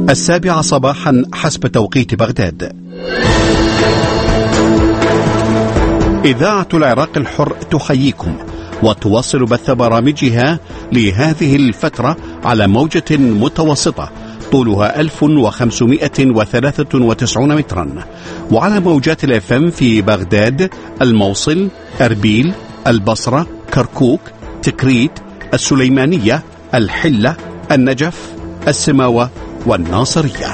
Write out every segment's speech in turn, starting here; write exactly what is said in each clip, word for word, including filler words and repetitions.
السابعة صباحا حسب توقيت بغداد. إذاعة العراق الحر تحييكم وتواصل بث برامجها لهذه الفترة على موجة متوسطة طولها ألف وخمسمائة وثلاثة وتسعين مترا، وعلى موجات الاف ام في بغداد، الموصل، أربيل، البصرة، كركوك، تكريت، السليمانية، الحلة، النجف، السماوة والناصرية.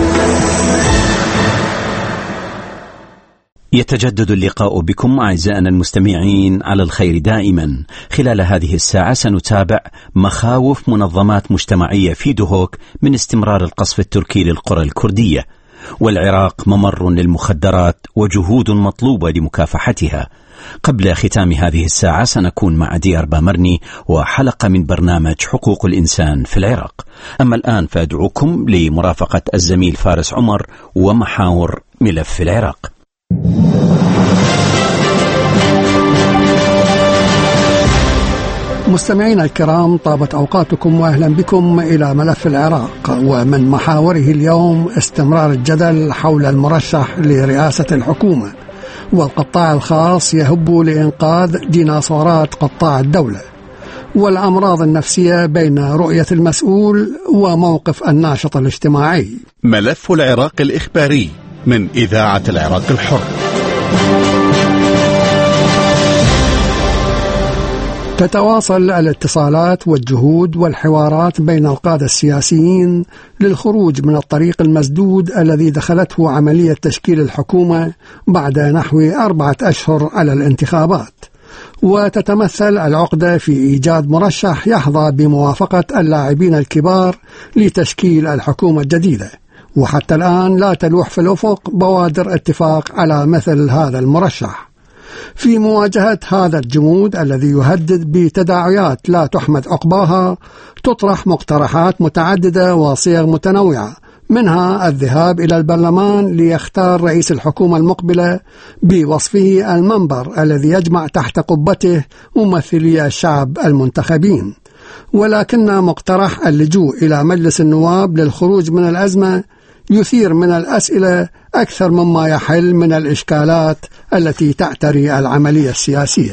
يتجدد اللقاء بكم أعزائنا المستمعين على الخير دائما. خلال هذه الساعة سنتابع مخاوف منظمات مجتمعية في دهوك من استمرار القصف التركي للقرى الكردية، والعراق ممر للمخدرات وجهود مطلوبة لمكافحتها. قبل ختام هذه الساعة سنكون مع ديار بامرني وحلقة من برنامج حقوق الإنسان في العراق. أما الآن فأدعوكم لمرافقة الزميل فارس عمر ومحاور ملف العراق. مستمعينا الكرام، طابت أوقاتكم وأهلا بكم إلى ملف العراق، ومن محاوره اليوم استمرار الجدل حول المرشح لرئاسة الحكومة، والقطاع الخاص يهب لإنقاذ ديناصورات قطاع الدولة، والأمراض النفسية بين رؤية المسؤول وموقف الناشط الاجتماعي. ملف العراق الإخباري من إذاعة العراق الحر. تتواصل الاتصالات والجهود والحوارات بين القادة السياسيين للخروج من الطريق المسدود الذي دخلته عملية تشكيل الحكومة بعد نحو أربعة أشهر على الانتخابات، وتتمثل العقدة في إيجاد مرشح يحظى بموافقة اللاعبين الكبار لتشكيل الحكومة الجديدة، وحتى الآن لا تلوح في الأفق بوادر اتفاق على مثل هذا المرشح. في مواجهة هذا الجمود الذي يهدد بتداعيات لا تحمد عقباها، تطرح مقترحات متعددة وصيغ متنوعة، منها الذهاب إلى البرلمان ليختار رئيس الحكومة المقبلة بوصفه المنبر الذي يجمع تحت قبته ممثلي الشعب المنتخبين. ولكن مقترح اللجوء إلى مجلس النواب للخروج من الأزمة يثير من الأسئلة أكثر مما يحل من الإشكالات التي تعتري العملية السياسية.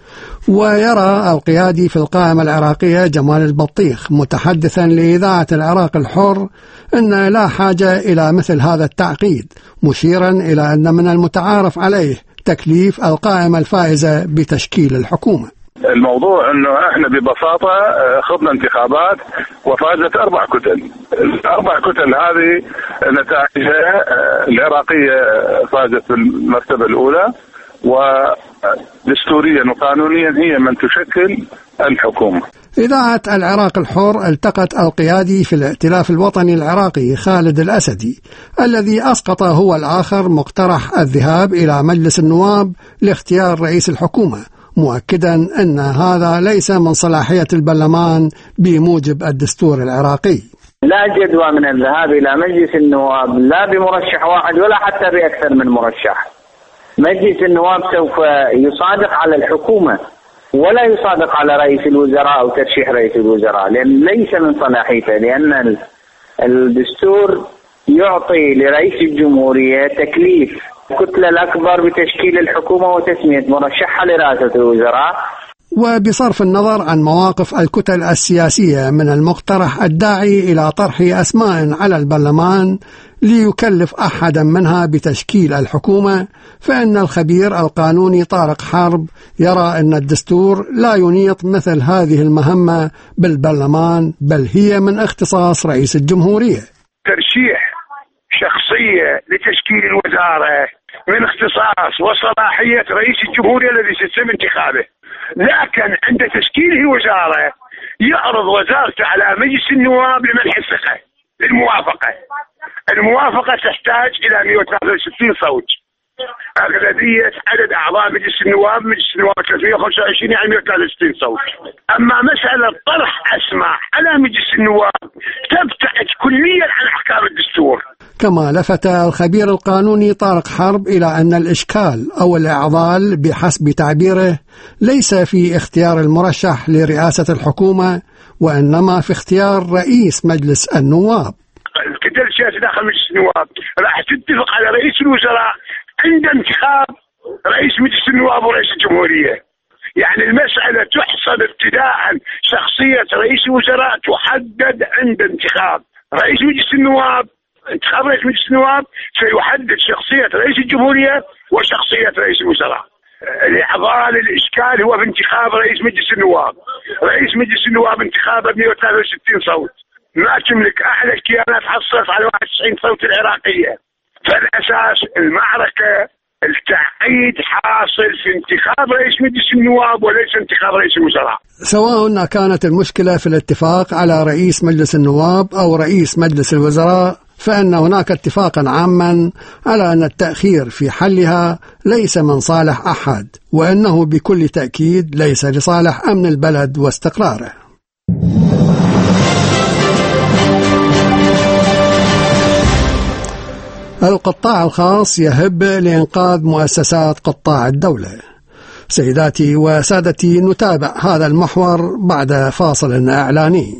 ويرى القيادي في القائمة العراقية جمال البطيخ متحدثا لإذاعة العراق الحر أن لا حاجة إلى مثل هذا التعقيد، مشيرا إلى أن من المتعارف عليه تكليف القائمة الفائزة بتشكيل الحكومة. الموضوع انه احنا ببساطه خضنا انتخابات وفازت اربع كتل. الاربع كتل هذه نتائجها العراقيه فازت بالمرتبه الاولى، ودستوريا وقانونيا هي من تشكل الحكومه. إذاعة العراق الحر التقت القيادي في الائتلاف الوطني العراقي خالد الأسدي الذي أسقط هو الآخر مقترح الذهاب إلى مجلس النواب لاختيار رئيس الحكومة، مؤكدا أن هذا ليس من صلاحية البرلمان بموجب الدستور العراقي. لا جدوى من الذهاب إلى مجلس النواب لا بمرشح واحد ولا حتى بأكثر من مرشح. مجلس النواب سوف يصادق على الحكومة ولا يصادق على رئيس الوزراء أو ترشيح رئيس الوزراء، لأن ليس من صلاحيته، لأن الدستور يعطي لرئيس الجمهورية تكليف الكتلة الأكبر بتشكيل الحكومة وتسمية مرشحها لرئاسة الوزراء. وبصرف النظر عن مواقف الكتل السياسية من المقترح الداعي إلى طرح أسماء على البرلمان ليكلف أحدا منها بتشكيل الحكومة، فإن الخبير القانوني طارق حرب يرى أن الدستور لا ينيط مثل هذه المهمة بالبرلمان، بل هي من اختصاص رئيس الجمهورية. ترشيح شخصية لتشكيل الوزارة من اختصاص وصلاحية رئيس الجمهورية الذي سيتم انتخابه، لكن عند تشكيله الوزارة يعرض وزارته على مجلس النواب لمنح الثقة للموافقة. الموافقة تحتاج إلى مئة وثلاثة وستين صوت، أغلبية عدد أعضاء مجلس النواب مجلس النواب ثلاثمئة وخمسة وعشرين يعني مئة وثلاثة وستين صوت. أما مسألة طرح أسماء على مجلس النواب تبتعد كليا عن أحكام الدستور. كما لفت الخبير القانوني طارق حرب إلى أن الإشكال أو الإعضال بحسب تعبيره ليس في اختيار المرشح لرئاسة الحكومة، وإنما في اختيار رئيس مجلس النواب. الكتل النواب راح تتفق على رئيس الوزراء عند انتخاب رئيس مجلس النواب ورئيس الجمهورية. يعني المسألة تحصل ابتداء شخصية رئيس الوزراء تحدد عند انتخاب رئيس مجلس النواب. انتخاب رئيس مجلس النواب سيحدد شخصية رئيس الجمهورية وشخصية رئيس الوزراء. لإعضال الإشكال هو في انتخاب رئيس مجلس النواب. رئيس مجلس النواب انتخابه ب مئة وثلاثة وستين صوت، ما تملك أحد الكيانات حصلت على واحد وتسعين صوت العراقية. فالأساس المعركة التعقيد حاصل في انتخاب رئيس مجلس النواب وليس انتخاب رئيس الوزراء. سواء كانت المشكلة في الاتفاق على رئيس مجلس النواب أو رئيس مجلس الوزراء، فإن هناك اتفاقا عاما على أن التأخير في حلها ليس من صالح أحد، وأنه بكل تأكيد ليس لصالح أمن البلد واستقراره. القطاع الخاص يهب لإنقاذ مؤسسات قطاع الدولة. سيداتي وسادتي، نتابع هذا المحور بعد فاصل إعلاني.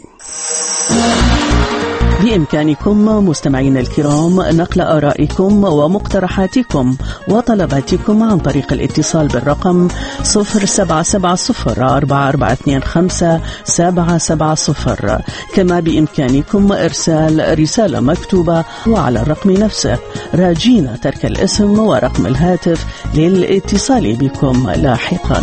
بإمكانكم مستمعين الكرام نقل آرائكم ومقترحاتكم وطلباتكم عن طريق الاتصال بالرقم صفر سبعة سبعة صفر أربعة أربعة اثنين خمسة سبعة سبعة صفر. كما بإمكانكم إرسال رسالة مكتوبة وعلى الرقم نفسه، راجين ترك الاسم ورقم الهاتف للاتصال بكم لاحقا.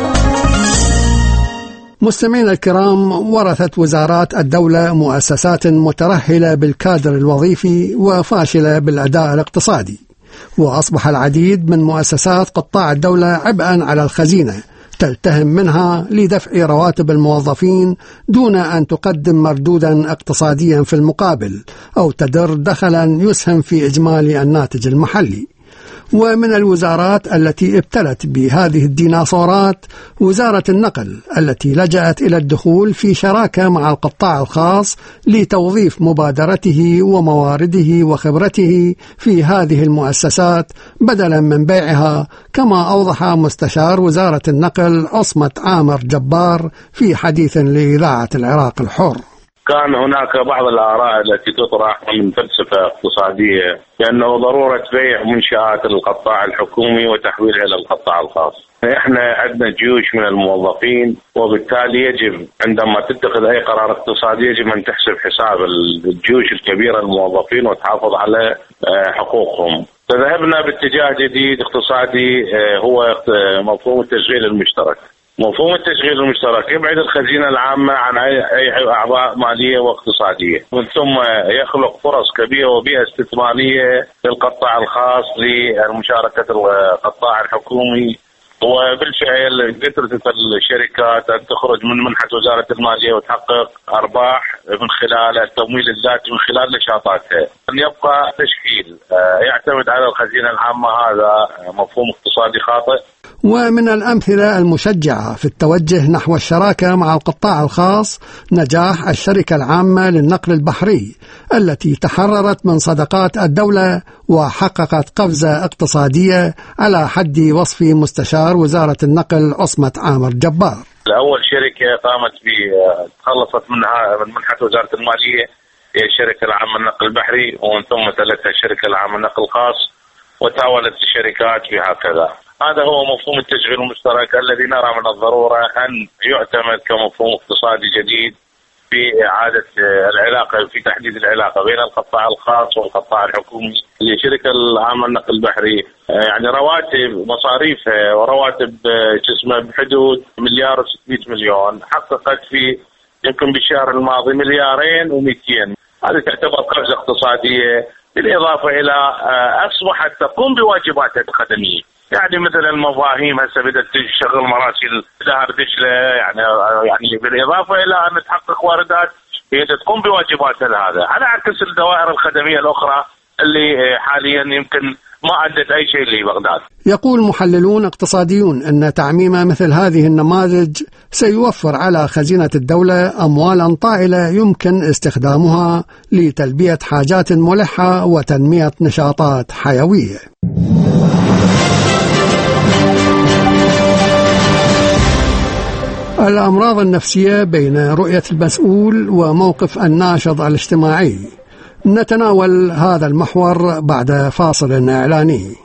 مستمعينا الكرام، ورثت وزارات الدولة مؤسسات مترهلة بالكادر الوظيفي وفاشلة بالأداء الاقتصادي، وأصبح العديد من مؤسسات قطاع الدولة عبئا على الخزينة، تلتهم منها لدفع رواتب الموظفين دون أن تقدم مردودا اقتصاديا في المقابل أو تدر دخلا يسهم في إجمالي الناتج المحلي. ومن الوزارات التي ابتلت بهذه الديناصورات وزارة النقل، التي لجأت إلى الدخول في شراكة مع القطاع الخاص لتوظيف مبادرته وموارده وخبرته في هذه المؤسسات بدلا من بيعها، كما أوضح مستشار وزارة النقل عصمت عامر جبار في حديث لإذاعة العراق الحر. كان هناك بعض الآراء التي تطرح من فلسفة اقتصادية بأنه ضرورة بيع منشآت القطاع الحكومي وتحويلها إلى القطاع الخاص. احنا عندنا جيوش من الموظفين، وبالتالي يجب عندما تتخذ أي قرار اقتصادي يجب أن تحسب حساب الجيوش الكبيرة الموظفين وتحافظ على حقوقهم. فذهبنا باتجاه جديد اقتصادي هو مفهوم التشغيل المشترك. مفهوم التشغيل المشترك يبعد الخزينة العامة عن أي أعباء مالية واقتصادية، ومن ثم يخلق فرص كبيرة وبيئة استثمارية للقطاع الخاص لمشاركة القطاع الحكومي. وبالفعل قدرت الشركات أن تخرج من منحة وزارة المالية وتحقق أرباح من خلال التمويل الذاتي من خلال نشاطاتها. أن يبقى تشكيل يعتمد على الخزينة العامة، هذا مفهوم اقتصادي خاطئ. ومن الأمثلة المشجعة في التوجه نحو الشراكة مع القطاع الخاص نجاح الشركة العامة للنقل البحري، التي تحررت من صدقات الدولة وحققت قفزة اقتصادية على حد وصف مستشار وزارة النقل عصمت عامر جبار. الأول شركة قامت ب تخلصت منها من منحة وزارة المالية هي الشركة العامة للنقل البحري، ومن ثم تلتها الشركة العامة للنقل الخاص، وتاولت الشركات بهكذا. هذا هو مفهوم التشغيل المشترك الذي نرى من الضرورة أن يعتمد كمفهوم اقتصادي جديد في إعادة العلاقة، في تحديد العلاقة بين القطاع الخاص والقطاع الحكومي. الشركة العامة للنقل البحري يعني رواتب مصاريفها ورواتب جسمها بحدود مليار وستمائة مليون، حققت في يمكن بالشهر الماضي مليارين ومئتين. هذه تعتبر قفزة اقتصادية، بالإضافة إلى أصبحت تقوم بواجباتها الخدمية. يعني مثل المفاهيم هسه بدأت تشغل مراسيل نهر دجلة، يعني يعني بالإضافة إلى أن تحقق واردات هي تقوم بواجباتها هذا، على عكس الدوائر الخدمية الأخرى اللي حاليا يمكن ما أدت أي شيء لبغداد. يقول محللون اقتصاديون أن تعميم مثل هذه النماذج سيوفر على خزينة الدولة أموالا طائلة يمكن استخدامها لتلبية حاجات ملحة وتنمية نشاطات حيوية. الأمراض النفسية بين رؤية المسؤول وموقف الناشط الاجتماعي. نتناول هذا المحور بعد فاصل إعلاني.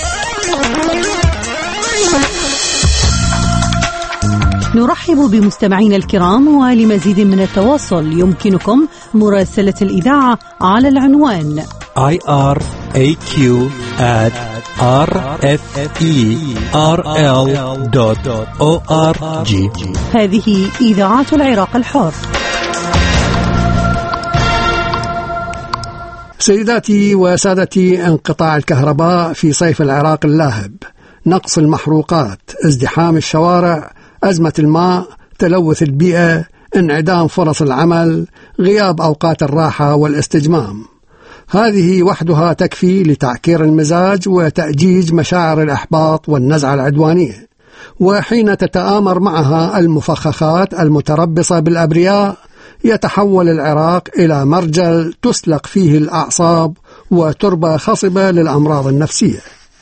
نرحب بمستمعينا الكرام، ولمزيد من التواصل يمكنكم مراسلة الإذاعة على العنوان آي آر إيه كيو آت آر إف إي آر إل دوت أو آر جي. هذه إذاعة العراق الحر. سيداتي وسادتي، انقطاع الكهرباء في صيف العراق اللاهب، نقص المحروقات، ازدحام الشوارع، أزمة الماء، تلوث البيئة، انعدام فرص العمل، غياب أوقات الراحة والاستجمام، هذه وحدها تكفي لتعكير المزاج وتأجيج مشاعر الإحباط والنزعة العدوانية. وحين تتآمر معها المفخخات المتربصة بالأبرياء، يتحول العراق إلى مرجل تسلق فيه الأعصاب وتربة خصبة للأمراض النفسية.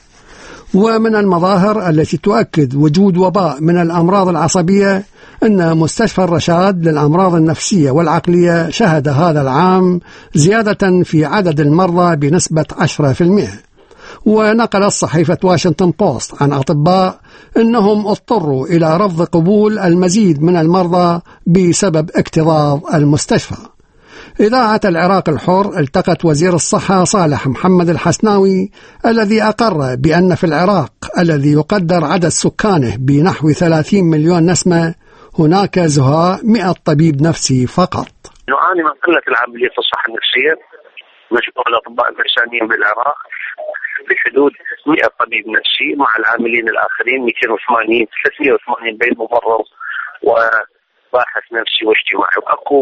ومن المظاهر التي تؤكد وجود وباء من الأمراض العصبية أن مستشفى الرشاد للأمراض النفسية والعقلية شهد هذا العام زيادة في عدد المرضى بنسبة عشرة بالمئة. ونقلت صحيفة واشنطن بوست عن أطباء أنهم اضطروا إلى رفض قبول المزيد من المرضى بسبب اكتظاظ المستشفى. إذاعة العراق الحر التقت وزير الصحة صالح محمد الحسناوي الذي أقر بأن في العراق الذي يقدر عدد سكانه بنحو ثلاثين مليون نسمة هناك زهاء مئة طبيب نفسي فقط. نعاني من قلة العاملين في الصحة النفسية. مجموع الأطباء النفسانيين بالعراق في حدود مئة طبيب نفسي مع العاملين الآخرين مئتين وثمانين ثلاثمئة وثمانين بين ممرض وباحث نفسي واجتماعي. وأكو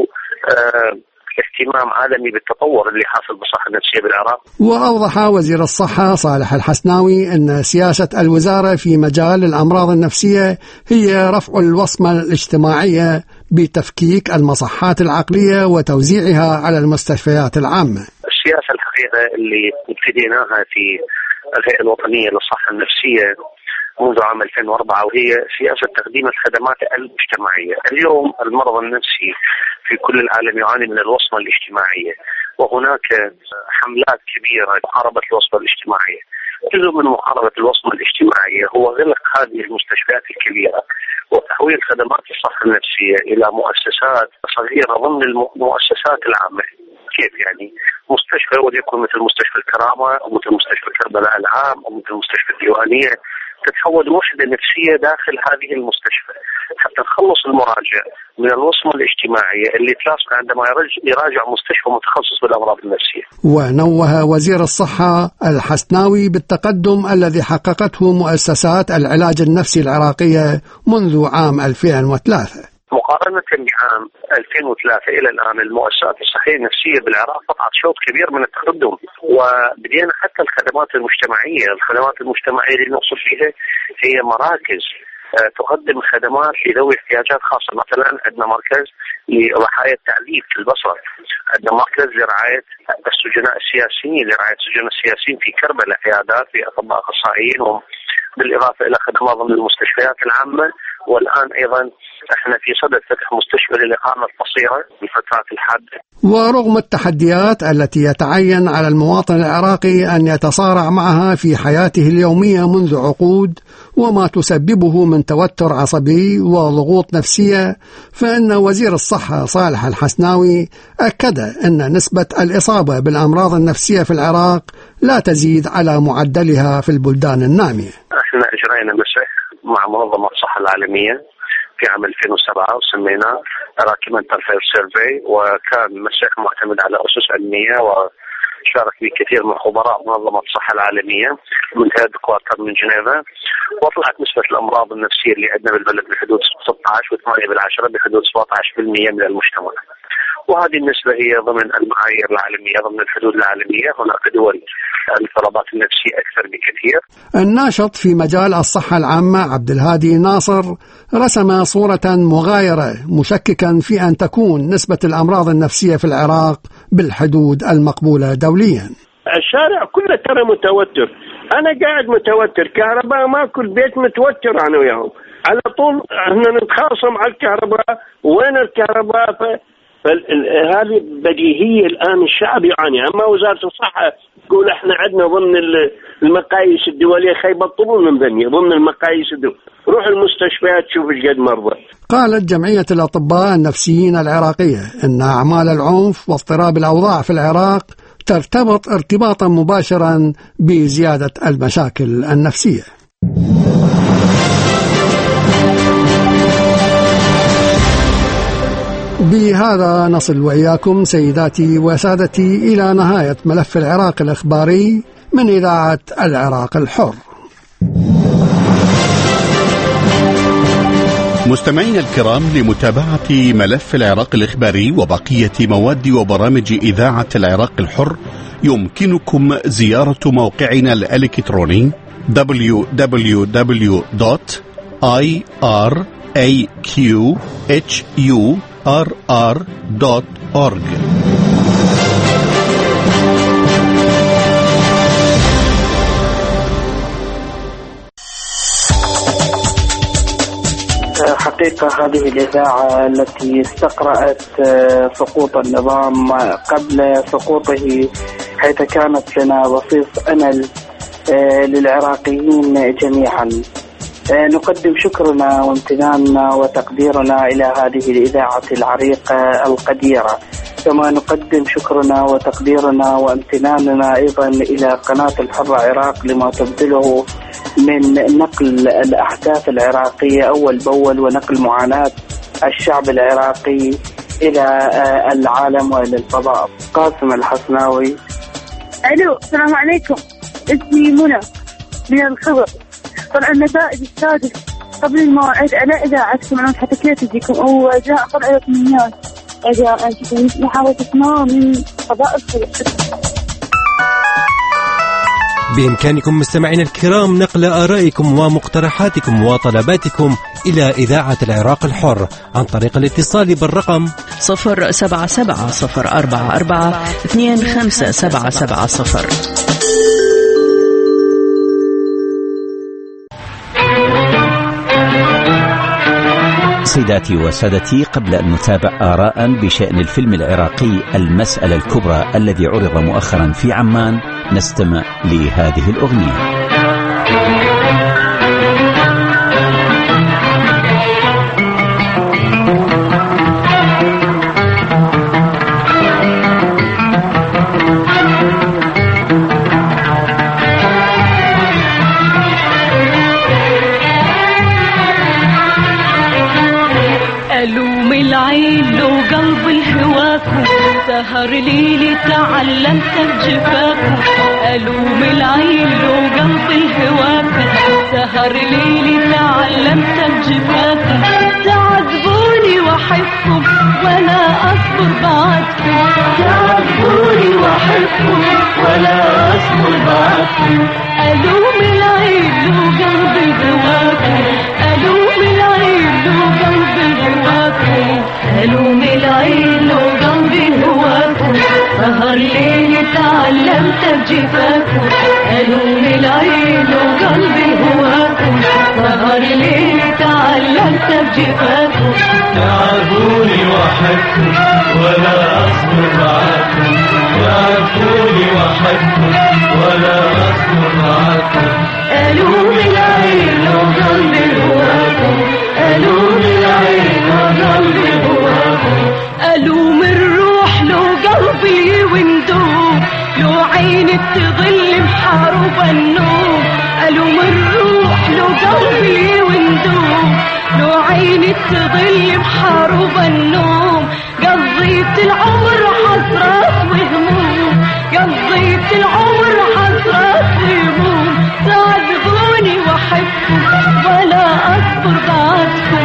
آه اهتمام عالمي بالتطور اللي حاصل بالصحة النفسية بالعراق. وأوضح وزير الصحة صالح الحسناوي أن سياسة الوزارة في مجال الأمراض النفسية هي رفع الوصمة الاجتماعية بتفكيك المصحات العقلية وتوزيعها على المستشفيات العامة. السياسة الحقيقة اللي ابتديناها في الهيئة الوطنية للصحة النفسية منذ عام ألفين وأربعة، وهي سياسة تقديم الخدمات المجتمعية. اليوم المرض النفسي في كل العالم يعاني من الوصمة الاجتماعية، وهناك حملات كبيرة لمحاربة الوصمة الاجتماعية. جزء من محاربة الوصمة الاجتماعية هو غلق هذه المستشفيات الكبيرة وتحويل خدمات الصحة النفسية إلى مؤسسات صغيرة ضمن المؤسسات العامة. كيف يعني؟ مستشفى وليكن مثل مستشفى الكرامة أو مثل مستشفى كربلاء العام أو مثل مستشفى الديوانية، تتحول وحدة نفسية داخل هذه المستشفى حتى نخلص المراجع من الوصمة الاجتماعية اللي تلاصق عندما يراجع مستشفى متخصص بالأمراض النفسية. ونوه وزير الصحة الحسناوي بالتقدم الذي حققته مؤسسات العلاج النفسي العراقية منذ عام ألفين وثلاثة. مقارنة بعام ألفين وثلاثة إلى الآن المؤسسات الصحية النفسية بالعراق قطعت شوط كبير من التقدم، وبدينا حتى الخدمات المجتمعية. الخدمات المجتمعية اللي نقصد فيها هي مراكز تقدم خدمات لذوي احتياجات خاصة. مثلا عندنا مركز لرعاية التعذيب في البصرة، عندنا مركز لرعاية السجناء السياسيين لرعاية السجناء السياسيين في كربلاء، عيادات لأطباء أخصائيين، بالإضافة إلى خدمات ضمن المستشفيات العامة. والآن أيضا احنا في صدد فتح مستشفى للإقامة القصيرة بالفترات الحادة. ورغم التحديات التي يتعين على المواطن العراقي أن يتصارع معها في حياته اليومية منذ عقود وما تسببه من توتر عصبي وضغوط نفسية، فإن وزير الصحة صالح الحسناوي أكد أن نسبة الإصابة بالأمراض النفسية في العراق لا تزيد على معدلها في البلدان النامية. احنا أجرينا مسح مع منظمة الصحة العالمية في عام ألفين وسبعة وسميناه راكمنتال هيلث سيرفي، وكان مسح معتمد على أسس علمية وشارك به كثير من خبراء منظمة الصحة العالمية من هيد كوارتر من جنيفا، وطلعت نسبة الأمراض النفسية اللي عندنا بالبلد بحدود ستة عشر وثمانية بالعشرة بحدود سبعة عشر بالمئة من المجتمع. وهذه النسبة هي ضمن المعايير العالمية، ضمن الحدود العالمية. هناك دول الاضطرابات النفسية أكثر بكثير. الناشط في مجال الصحة العامة عبد الهادي ناصر رسم صورة مغايرة مشككا في أن تكون نسبة الأمراض النفسية في العراق بالحدود المقبولة دوليا. الشارع كله ترى متوتر، أنا قاعد متوتر، كهرباء ما كل بيت متوتر أنا وياهم، على طول احنا نتخاصم على الكهرباء، وين الكهرباء؟ فهذه بديهية الآن الشعب يعاني. أما وزارة الصحة تقول احنا عندنا ضمن المقاييس الدولية خيبة طول من بنية ضمن المقاييس الدولية. روح المستشفيات شوف ايش قد مرضى. قالت جمعية الأطباء النفسيين العراقية أن أعمال العنف واضطراب الأوضاع في العراق ترتبط ارتباطا مباشرا بزيادة المشاكل النفسية. بهذا نصل وإياكم سيداتي وسادتي إلى نهاية ملف العراق الإخباري من إذاعة العراق الحر. مستمعينا الكرام، لمتابعة ملف العراق الإخباري وبقية مواد وبرامج إذاعة العراق الحر يمكنكم زيارة موقعنا الإلكتروني دبليو دبليو دبليو دوت آي آر إيه كيو إتش يو آر آر دوت أورج. حقيقة هذه الإذاعة التي استقرأت سقوط النظام قبل سقوطه، حيث كانت لنا بصيص أمل للعراقيين جميعا، نقدم شكرنا وامتناننا وتقديرنا إلى هذه الإذاعة العريقة القديرة، كما نقدم شكرنا وتقديرنا وامتناننا أيضا إلى قناة الحر العراق لما تبذله من نقل الأحداث العراقية أول بأول ونقل معاناة الشعب العراقي إلى العالم وإلى الفضاء. قاسم الحسناوي. ألو، السلام عليكم، اسمي منى من الخبر. طلع النتائج السادس قبل الموعد على إذاعتكم، أنا حكيت لكم أو جاء طلع رقميات إذا محاولة اسمها من فضاء الخبر. بإمكانكم مستمعين الكرام نقل آرائكم ومقترحاتكم وطلباتكم إلى إذاعة العراق الحر عن طريق الاتصال بالرقم صفر سبعة سبعة صفر أربعة أربعة اثنين خمسة سبعة سبعة صفر. سيداتي وسادتي، قبل أن نتابع آراء بشأن الفيلم العراقي المسألة الكبرى الذي عرض مؤخرا في عمان، نستمع لهذه الأغنية. سهر ليلي تعلمت بجفاكم، ألوم العين لو قلب الهواكم، سهر ليلي تعلمت بجفاكم، تعذبوني وحبكم ولا أصبر بعدكم، تعذبوني وحبكم ولا أصبر بعدكم، ألوم العين لو قلب الهواكم، ألوم العين لو قلب الهواكم، ألوم العين لو قلب الهواكم، سهر ليلي تعلمت بجفاكم، ألوم العين لو قلب الهواكم، سهر ليلي تعلمت بجفاكم، تعرفوني وحدكم ولا أصبر معاكم، تعرفوني وحدكم ولا أصبر معاكم، ألوم العين لو قلب الهواكم، ألوم العين لو قلب الهواكم، ألوم الروح لو قلبي وندوب، لو عيني تظل محارب النوم، ألوم الروح لو قلبي وندوب، لو عيني تظل محارب النوم، قضيت العمر حسرات وهموم، قضيت العمر حسرات وهموم، تعذبوني وحدكم ولا أصبر بعدكم،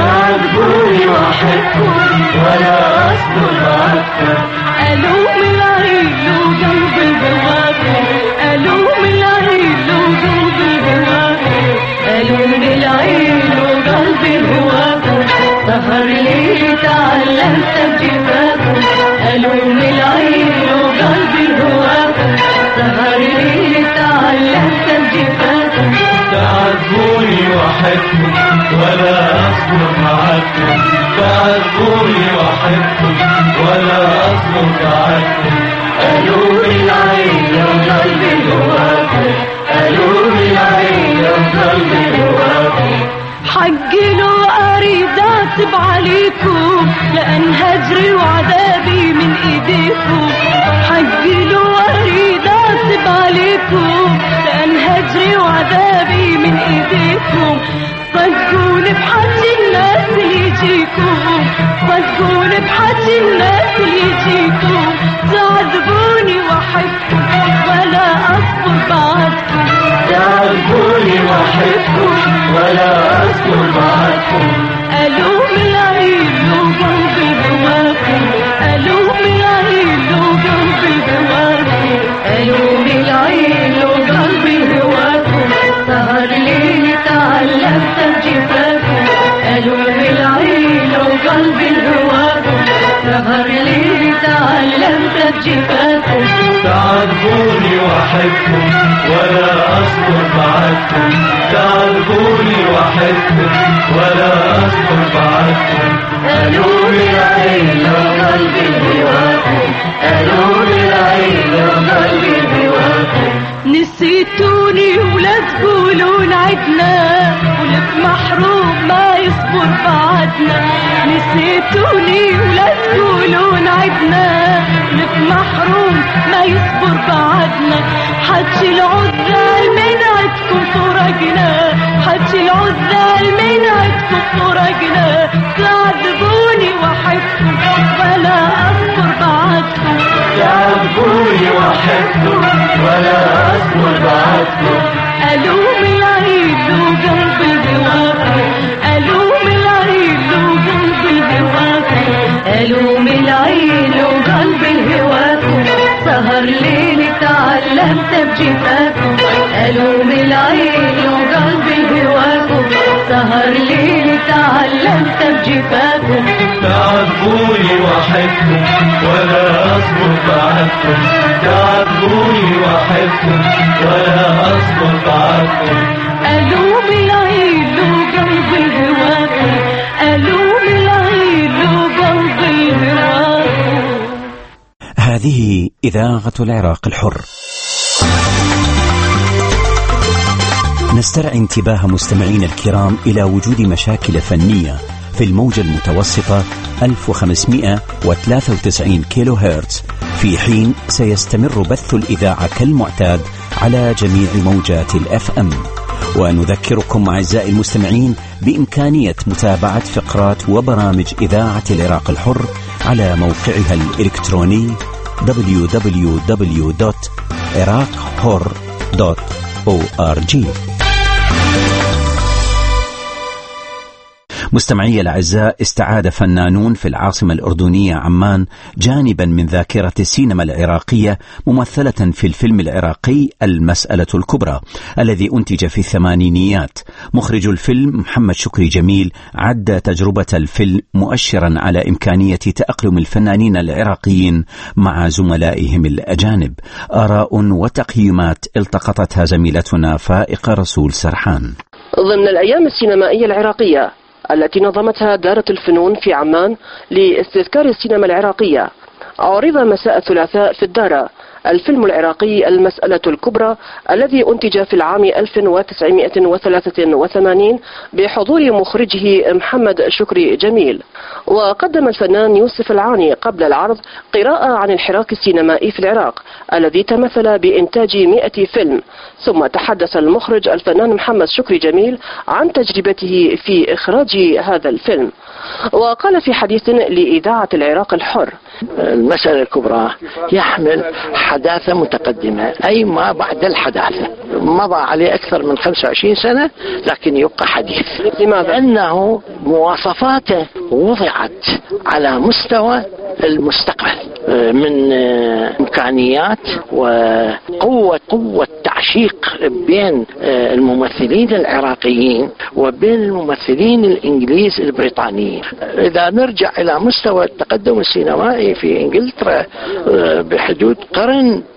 تعذبوني وحدكم ولا أصبر بعدكم، ألوم العين لو قلب الهواكم، ألوم العين لو قلب الهواكم، ألوم العين لو قلب الهواكم، سهر ليلي تعلمت بجفاكم، ألوم العين لو قلب الهواكم، سهر ليلي تعلمت بجفاكم، تعذبوني وحدكم ولا أصبر معاكم تعذبوني وأحبكم ولا أصبر معاكم قالوا بالعين وقلبي هواكم قالوا بالعين وقلبي هواكم حقي لو أريد أعتب عليكم لأن هجري وعذابي من إيديكم حقي لو أريد أعتب عليكم لأن هجري وعذابي من إيديكم صدقوني بحكي الناس اللي يجيكم صدقوني بحكي الناس اللي يجيكم تعذبوني وأحبكم ولا أصبر بعدكم تعذبوني وأحبكم ولا أصبر بعدكم ألوم العين وقلبي هواكم ألوم العين وقلبي هواكم ألوم العين وقلبي هواكم سهر ليلي تعلمت بجفاكم ألوم العين وقلبي هواكم سهر ليلي تعلمت بجفاكم تعذبوني وأحبكم ولا أصبر بعدكم تعذبوني وأحبكم ولا أصبر بعدكم ألوم العين وقلبي هواكم ألوم العين وقلبي هواكم نسيتوني ولا تقولون عدنا ولك محروم ما يصبر بعدنا نسيتوني ولا تقولون عدنا ولك محروم ما يصبر بعدنا حكي العذال من عدكم فرقنا حكي العذال من عدكم فرقنا تعذبوني وأحبكم ولا أصبر بعدكم تعذبوني وأحبكم ولا أصبر بعدكم ألوم العيد وقلبي هواكم ألوم العيد وقلبي هواكم ألوم العيد وقلبي هواكم سهر ليلي تعلمت بجفاكم ألوم العيد وقلبي هواكم سهر ليلي تعلمت بجفاكم تعذبوني وأحبكم ولا أصبر بعدكم تعذبوني وأحبكم ولا أصبر بعدكم ألوم العيد وقلبي هواكم ألوم العيد وقلبي هواكم. هذه إذاعة العراق الحر. نسترعي انتباه مستمعين الكرام إلى وجود مشاكل فنية في الموجة المتوسطة ألف وخمسمائة وثلاثة وتسعين كيلو هرتز في حين سيستمر بث الإذاعة كالمعتاد على جميع موجات الأف أم. ونذكركم أعزائي المستمعين بإمكانية متابعة فقرات وبرامج إذاعة العراق الحر على موقعها الإلكتروني دبليو دبليو دبليو دوت عراق حر دوت أو آر جي. مستمعي الأعزاء، استعاد فنانون في العاصمة الأردنية عمان جانبا من ذاكرة السينما العراقية ممثلة في الفيلم العراقي المسألة الكبرى الذي أنتج في الثمانينيات. مخرج الفيلم محمد شكري جميل عد تجربة الفيلم مؤشرا على إمكانية تأقلم الفنانين العراقيين مع زملائهم الأجانب. آراء وتقييمات التقطتها زميلتنا فائقة رسول سرحان. ضمن الأيام السينمائية العراقية التي نظمتها دارة الفنون في عمان لاستذكار السينما العراقية، عرض مساء الثلاثاء في الدارة الفيلم العراقي المسألة الكبرى الذي أنتج في العام ألف وتسعمائة وثلاثة وثمانين بحضور مخرجه محمد شكري جميل. وقدم الفنان يوسف العاني قبل العرض قراءة عن الحراك السينمائي في العراق الذي تمثل بإنتاج مئة فيلم، ثم تحدث المخرج الفنان محمد شكري جميل عن تجربته في إخراج هذا الفيلم. وقال في حديث لإذاعة العراق الحر: المسألة الكبرى يحمل حداثة متقدمة، أي ما بعد الحداثة، مضى عليه أكثر من خمسة وعشرين سنة لكن يبقى حديث. لماذا؟ لأنه مواصفاته وضعت على مستوى المستقبل من إمكانيات وقوة قوة تعشيق بين الممثلين العراقيين وبين الممثلين الإنجليز البريطانيين. إذا نرجع إلى مستوى التقدم السينمائي في إنجلترا بحدود قرن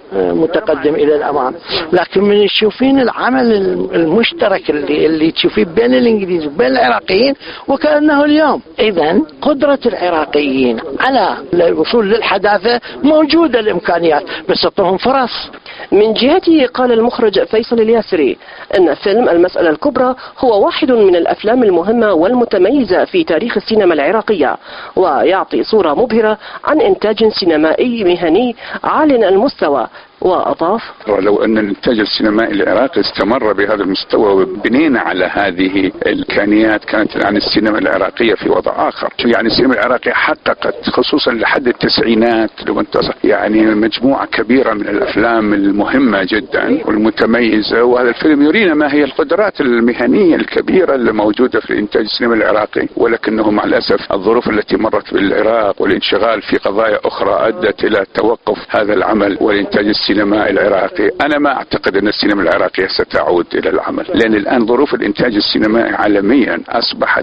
متقدم إلى الأمام. لكن من تشوفين العمل المشترك اللي اللي تشوفيه بين الإنجليز وبين العراقيين وكأنه اليوم. إذن قدرة العراقيين على الوصول للحداثة موجودة الإمكانيات، بس أعطوهم فرص. من جهته قال المخرج فيصل الياسري أن فيلم المسألة الكبرى هو واحد من الأفلام المهمة والمتميزة في تاريخ السينما العراقية، ويعطي صورة مبهرة عن إنتاج سينمائي مهني عال المستوى. وأضاف: ولو أن الإنتاج السينمائي العراقي استمر بهذا المستوى وبنينا على هذه الإمكانيات كانت يعني السينما العراقية في وضع آخر. يعني السينما العراقية حققت خصوصا لحد التسعينات لو انتصر يعني مجموعة كبيرة من الأفلام المهمة جدا والمتميزة، وهذا الفيلم يرينا ما هي القدرات المهنية الكبيرة اللي موجودة في الإنتاج السينمائي العراقي، ولكنه مع الأسف الظروف التي مرت بالعراق والانشغال في قضايا أخرى أدت إلى توقف هذا العمل والإنتاج السينمائي العراقي. أنا ما أعتقد أن السينما العراقية ستعود إلى العمل، لأن الآن ظروف الإنتاج السينمائي عالميا أصبحت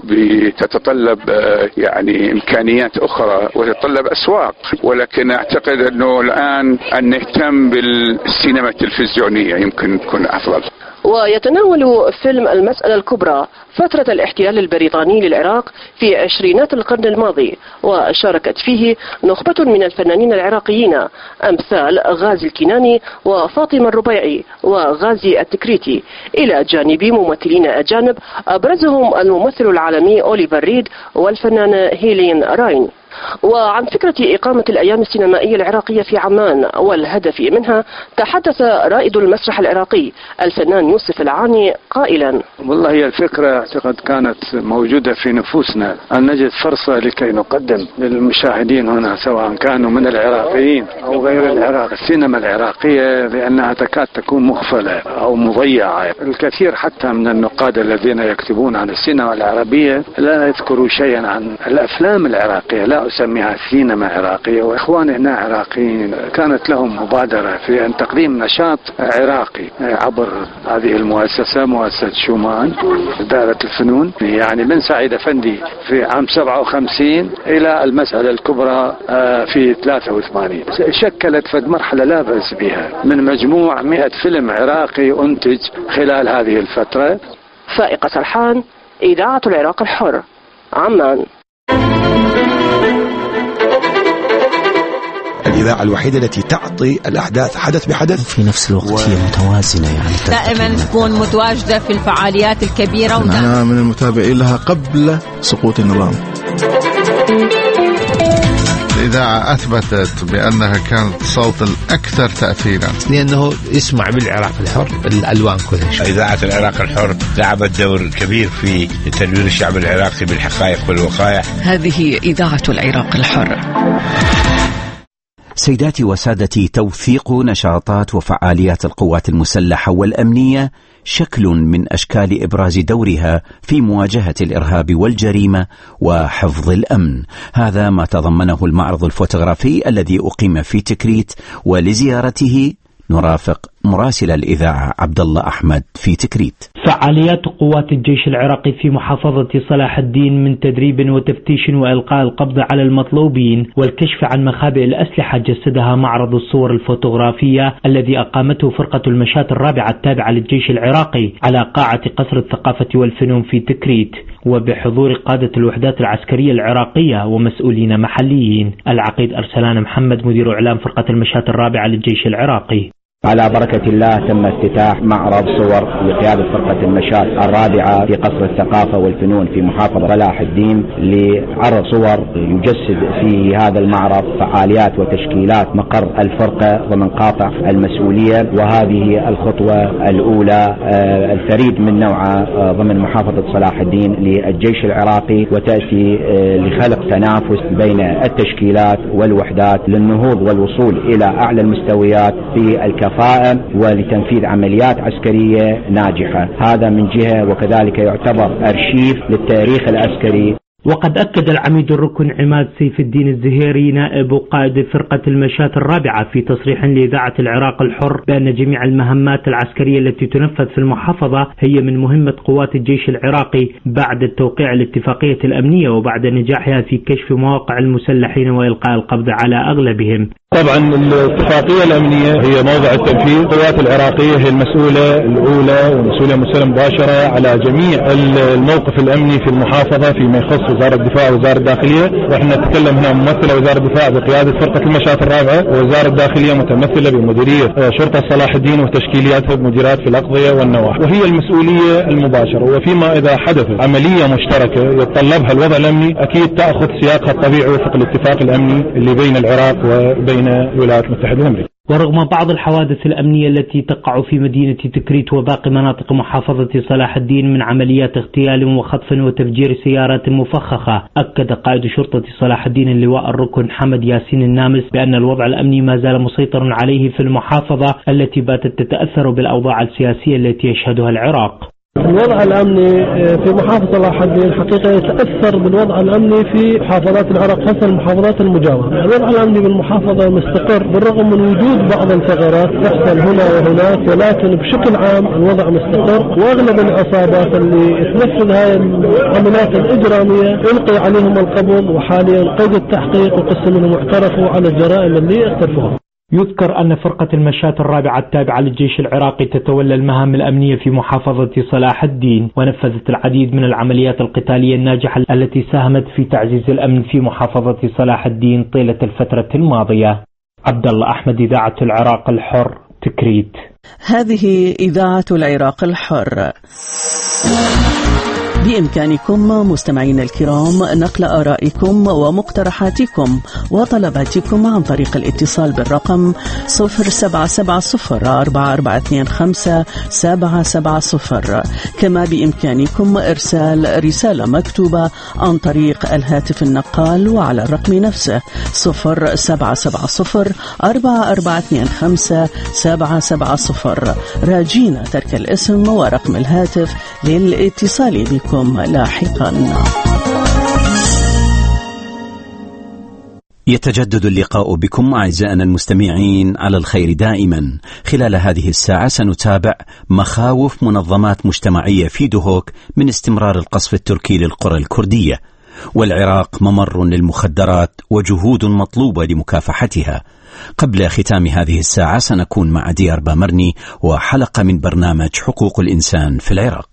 تتطلب يعني إمكانيات أخرى وتتطلب أسواق، ولكن أعتقد أنه الآن أن نهتم بالسينما التلفزيونية يمكن تكون أفضل. ويتناول فيلم المسألة الكبرى فترة الاحتلال البريطاني للعراق في عشرينات القرن الماضي، وشاركت فيه نخبة من الفنانين العراقيين أمثال غازي الكناني وفاطمة الربيعي وغازي التكريتي، إلى جانب ممثلين أجانب أبرزهم الممثل العالمي أوليفر ريد والفنانة هيلين راين. وعن فكرة إقامة الأيام السينمائية العراقية في عمان والهدف منها تحدث رائد المسرح العراقي الفنان يوسف العاني قائلا: والله هي الفكرة اعتقد كانت موجودة في نفوسنا أن نجد فرصة لكي نقدم للمشاهدين هنا سواء كانوا من العراقيين أو غير العراق السينما العراقية، لأنها تكاد تكون مغفلة أو مضيعة. الكثير حتى من النقاد الذين يكتبون عن السينما العربية لا يذكروا شيئا عن الأفلام العراقية، لا أسميها سينما عراقية. وإخواني هنا عراقيين كانت لهم مبادرة في أن تقديم نشاط عراقي عبر هذه المؤسسة، مؤسسة شومان دائرة الفنون، يعني من سعيد أفندي في عام سبعة وخمسين إلى المسألة الكبرى في ثلاثة وثمانين. شكلت فد مرحلة لا بأس بها من مجموع مئة فيلم عراقي أنتج خلال هذه الفترة. فائقة سرحان، إذاعة العراق الحر، عمان. الإذاعة الوحيدة التي تعطي الأحداث حدث بحدث في نفس الوقت و... هي متوازنة، يعني دائما تكون متواجدة في الفعاليات الكبيرة. أنا من المتابعين لها قبل سقوط النظام. الإذاعة أثبتت بأنها كانت الصوت الأكثر تأثيرا، لأنه يسمع بالعراق الحر الألوان كلها. إذاعة العراق الحر لعبت دور كبير في تنوير الشعب العراقي بالحقائق والوقائع. هذه إذاعة العراق الحر. سيداتي وسادتي، توثيق نشاطات وفعاليات القوات المسلحة والأمنية شكل من أشكال إبراز دورها في مواجهة الإرهاب والجريمة وحفظ الأمن. هذا ما تضمنه المعرض الفوتوغرافي الذي أقيم في تكريت، ولزيارته نرافق مراسل الإذاعة عبد الله أحمد في تكريت. فعاليات قوات الجيش العراقي في محافظة صلاح الدين من تدريب وتفتيش وإلقاء القبض على المطلوبين والكشف عن مخابئ الأسلحة جسدها معرض الصور الفوتوغرافية الذي أقامته فرقة المشاة الرابعة التابعة للجيش العراقي على قاعة قصر الثقافة والفنون في تكريت، وبحضور قادة الوحدات العسكرية العراقية ومسؤولين محليين. العقيد أرسلان محمد مدير إعلام فرقة المشاة الرابعة للجيش العراقي: على بركة الله تم افتتاح معرض صور بقيادة فرقة المشاة الرابعة في قصر الثقافة والفنون في محافظة صلاح الدين لعرض صور يجسد في هذا المعرض فعاليات وتشكيلات مقر الفرقة ومنقاطع المسؤولية، وهذه الخطوة الأولى الفريد من نوعها ضمن محافظة صلاح الدين للجيش العراقي، وتأتي لخلق تنافس بين التشكيلات والوحدات للنهوض والوصول إلى أعلى المستويات في الكفاءة ولتنفيذ عمليات عسكرية ناجحة. هذا من جهة، وكذلك يعتبر أرشيف للتاريخ العسكري. وقد أكد العميد الركن عماد سيف الدين الزهيري نائب قائد فرقة المشاة الرابعة في تصريح لإذاعة العراق الحر بأن جميع المهمات العسكرية التي تنفذ في المحافظة هي من مهمة قوات الجيش العراقي بعد التوقيع الاتفاقية الأمنية وبعد نجاحها في كشف مواقع المسلحين وإلقاء القبض على أغلبهم. طبعا الاتفاقية الأمنية هي موضع التنفيذ. القوات العراقية هي المسؤولة الأولى والمسؤولة مسؤولة مباشرة على جميع الموقف الأمني في المحافظة فيما يخص وزارة الدفاع ووزارة الداخلية، واحنا نتكلم هنا ممثلة وزارة الدفاع بقيادة فرقة المشاة الرابعة، ووزارة الداخلية متمثلة بمديرية شرطة صلاح الدين وتشكيلياتها بمديرات في الأقضية والنواحي، وهي المسؤولية المباشرة. وفيما إذا حدثت عملية مشتركة يتطلبها الوضع الأمني أكيد تأخذ سياقها الطبيعي وفق الاتفاق الأمني اللي بين العراق وبين الولايات المتحدة الأمريكية. ورغم بعض الحوادث الأمنية التي تقع في مدينة تكريت وباقي مناطق محافظة صلاح الدين من عمليات اغتيال وخطف وتفجير سيارات مفخخة، أكد قائد شرطة صلاح الدين اللواء الركن حمد ياسين النامس بأن الوضع الأمني ما زال مسيطر عليه في المحافظة التي باتت تتأثر بالأوضاع السياسية التي يشهدها العراق. الوضع الأمني في محافظة صلاح الدين حقيقة يتأثر بالوضع الأمني في محافظات العراق خاصة المحافظات المجاورة. الوضع الأمني بالمحافظة مستقر بالرغم من وجود بعض الثغرات تحصل هنا وهناك، ولكن بشكل عام الوضع مستقر، وأغلب العصابات اللي تنفذ هاي العمليات الإجرامية ألقي عليهم القبض وحاليا قيد التحقيق وقسم منهم اعترفوا على الجرائم اللي اقترفوها. يذكر أن فرقة المشاة الرابعة التابعة للجيش العراقي تتولى المهام الأمنية في محافظة صلاح الدين، ونفذت العديد من العمليات القتالية الناجحة التي ساهمت في تعزيز الأمن في محافظة صلاح الدين طيلة الفترة الماضية. عبد الله أحمد، إذاعة العراق الحر، تكريت. هذه إذاعة العراق الحر. بإمكانكم مستمعين الكرام نقل آرائكم ومقترحاتكم وطلباتكم عن طريق الاتصال بالرقم صفر سبعة سبعة صفر أربعة أربعة اثنين خمسة سبعة سبعة صفر. كما بإمكانكم إرسال رسالة مكتوبة عن طريق الهاتف النقال وعلى الرقم نفسه صفر سبعة سبعة صفر أربعة أربعة اثنين خمسة سبعة سبعة صفر، راجين ترك الاسم ورقم الهاتف للاتصال بكم لاحقا. يتجدد اللقاء بكم أعزائنا المستمعين على الخير دائما. خلال هذه الساعة سنتابع مخاوف منظمات مجتمعية في دهوك من استمرار القصف التركي للقرى الكردية، والعراق ممر للمخدرات وجهود مطلوبة لمكافحتها. قبل ختام هذه الساعة سنكون مع ديار بامرني وحلقة من برنامج حقوق الإنسان في العراق.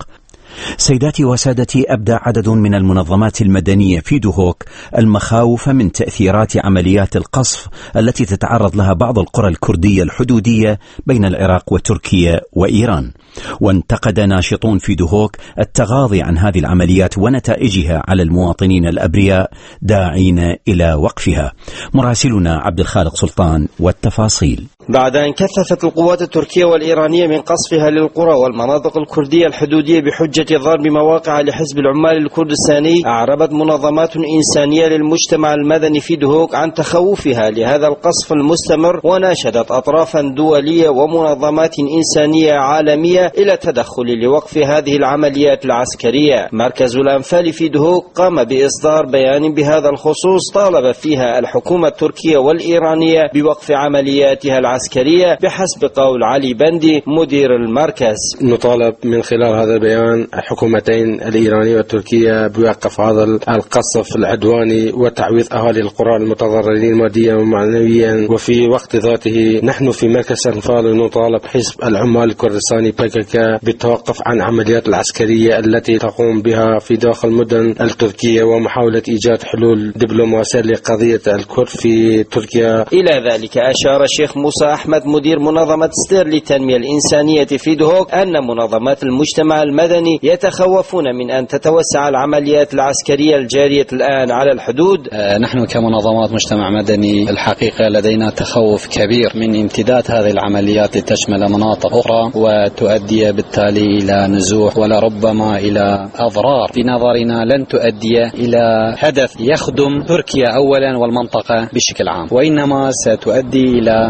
سيداتي وسادتي، أبدى عدد من المنظمات المدنية في دهوك المخاوف من تأثيرات عمليات القصف التي تتعرض لها بعض القرى الكردية الحدودية بين العراق وتركيا وإيران، وانتقد ناشطون في دهوك التغاضي عن هذه العمليات ونتائجها على المواطنين الأبرياء، داعين إلى وقفها. مراسلنا عبد الخالق سلطان والتفاصيل. بعد أن كثفت القوات التركية والإيرانية من قصفها للقرى والمناطق الكردية الحدودية بحجة ضرب مواقع لحزب العمال الكردستاني، أعربت منظمات إنسانية للمجتمع المدني في دهوك عن تخوفها لهذا القصف المستمر، وناشدت أطرافا دولية ومنظمات إنسانية عالمية إلى التدخل لوقف هذه العمليات العسكرية. مركز الأنفال في دهوك قام بإصدار بيان بهذا الخصوص طالب فيها الحكومة التركية والإيرانية بوقف عملياتها العسكرية بحسب قول علي بندي مدير المركز. نطالب من خلال هذا البيان الحكومتين الإيرانية والتركية بوقف هذا القصف العدواني وتعويض أهالي القرى المتضررين ماديا ومعنويا. وفي وقت ذاته نحن في مركز الأنفال نطالب حزب العمال الكردستاني بكك بالتوقف عن عمليات العسكرية التي تقوم بها في داخل المدن التركية ومحاولة إيجاد حلول دبلوماسية لقضية الكرد في تركيا. إلى ذلك أشار الشيخ موسى أحمد مدير منظمة ستير للتنمية الإنسانية في دهوك أن منظمات المجتمع المدني يتخوفون من أن تتوسع العمليات العسكرية الجارية الآن على الحدود. آه نحن كمنظمات مجتمع مدني الحقيقة لدينا تخوف كبير من امتداد هذه العمليات لتشمل مناطق أخرى وتؤدي بالتالي إلى نزوح ولربما إلى أضرار في نظرنا لن تؤدي إلى هدف يخدم تركيا أولا والمنطقة بشكل عام، وإنما ستؤدي إلى تأزم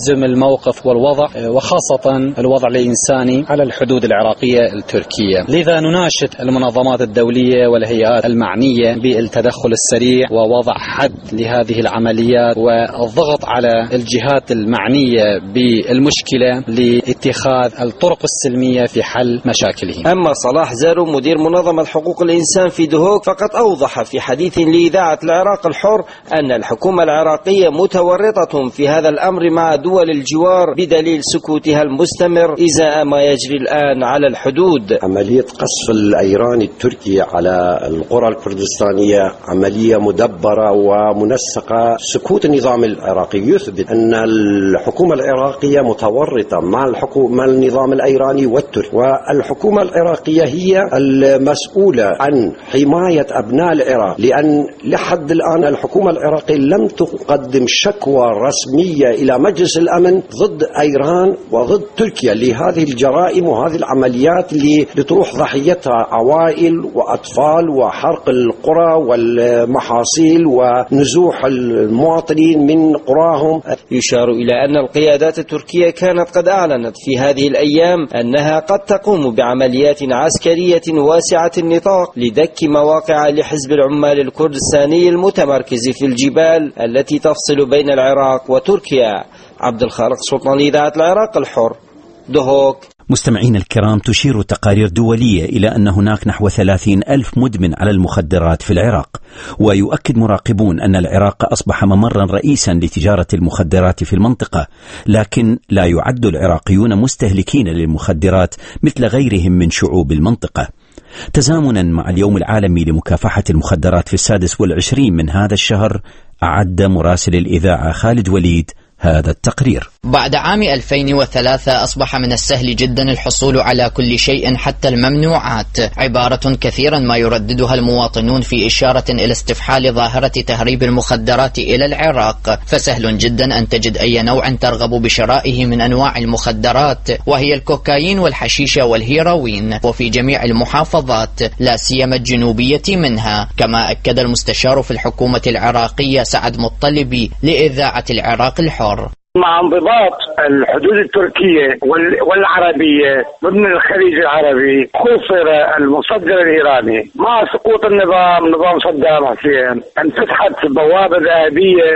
يحزم الموقف والوضع، وخاصة الوضع الإنساني على الحدود العراقية التركية. لذا نناشد المنظمات الدولية والهيئات المعنية بالتدخل السريع ووضع حد لهذه العمليات والضغط على الجهات المعنية بالمشكلة لاتخاذ الطرق السلمية في حل مشاكلهم. أما صلاح زارو مدير منظمة حقوق الإنسان في دهوك فقد أوضح في حديث لإذاعة العراق الحر أن الحكومة العراقية متورطة في هذا الأمر مع دول الجوار بدليل سكوتها المستمر إزاء ما يجري الآن على الحدود. عملية قصف الإيراني التركي على القرى الكردستانية عملية مدبرة ومنسقة. سكوت النظام العراقي يثبت أن الحكومة العراقية متورطة مع الحكومة مع النظام الإيراني والتركي، والحكومة العراقية هي المسؤولة عن حماية أبناء العراق، لأن لحد الآن الحكومة العراقية لم تقدم شكوى رسمية إلى مجلس الأمن ضد إيران وضد تركيا لهذه الجرائم وهذه العمليات اللي تروح ضحيتها عوائل وأطفال وحرق القرى والمحاصيل ونزوح المواطنين من قراهم. يشار إلى أن القيادات التركية كانت قد أعلنت في هذه الأيام أنها قد تقوم بعمليات عسكرية واسعة النطاق لدك مواقع لحزب العمال الكردستاني المتمركز في الجبال التي تفصل بين العراق وتركيا. عبد الخالق سلطان، إذاعة العراق الحر، دهوك. مستمعين الكرام، تشير تقارير دولية إلى أن هناك نحو ثلاثين ألف مدمن على المخدرات في العراق، ويؤكد مراقبون أن العراق أصبح ممرا رئيسا لتجارة المخدرات في المنطقة، لكن لا يعد العراقيون مستهلكين للمخدرات مثل غيرهم من شعوب المنطقة. تزامنا مع اليوم العالمي لمكافحة المخدرات في السادس والعشرين من هذا الشهر، أعد مراسل الإذاعة خالد وليد هذا التقرير. بعد عام ألفين وثلاثة أصبح من السهل جدا الحصول على كل شيء حتى الممنوعات، عبارة كثيرا ما يرددها المواطنون في إشارة إلى استفحال ظاهرة تهريب المخدرات إلى العراق، فسهل جدا أن تجد أي نوع ترغب بشرائه من أنواع المخدرات، وهي الكوكايين والحشيشة والهيروين، وفي جميع المحافظات لا سيما الجنوبية منها، كما أكد المستشار في الحكومة العراقية سعد مطلبي لإذاعة العراق الحر. مع انضباط الحدود التركية والعربية ضمن الخليج العربي خسر المصدر الإيراني. مع سقوط النظام نظام صدام حسين انفتحت بوابة ذهبية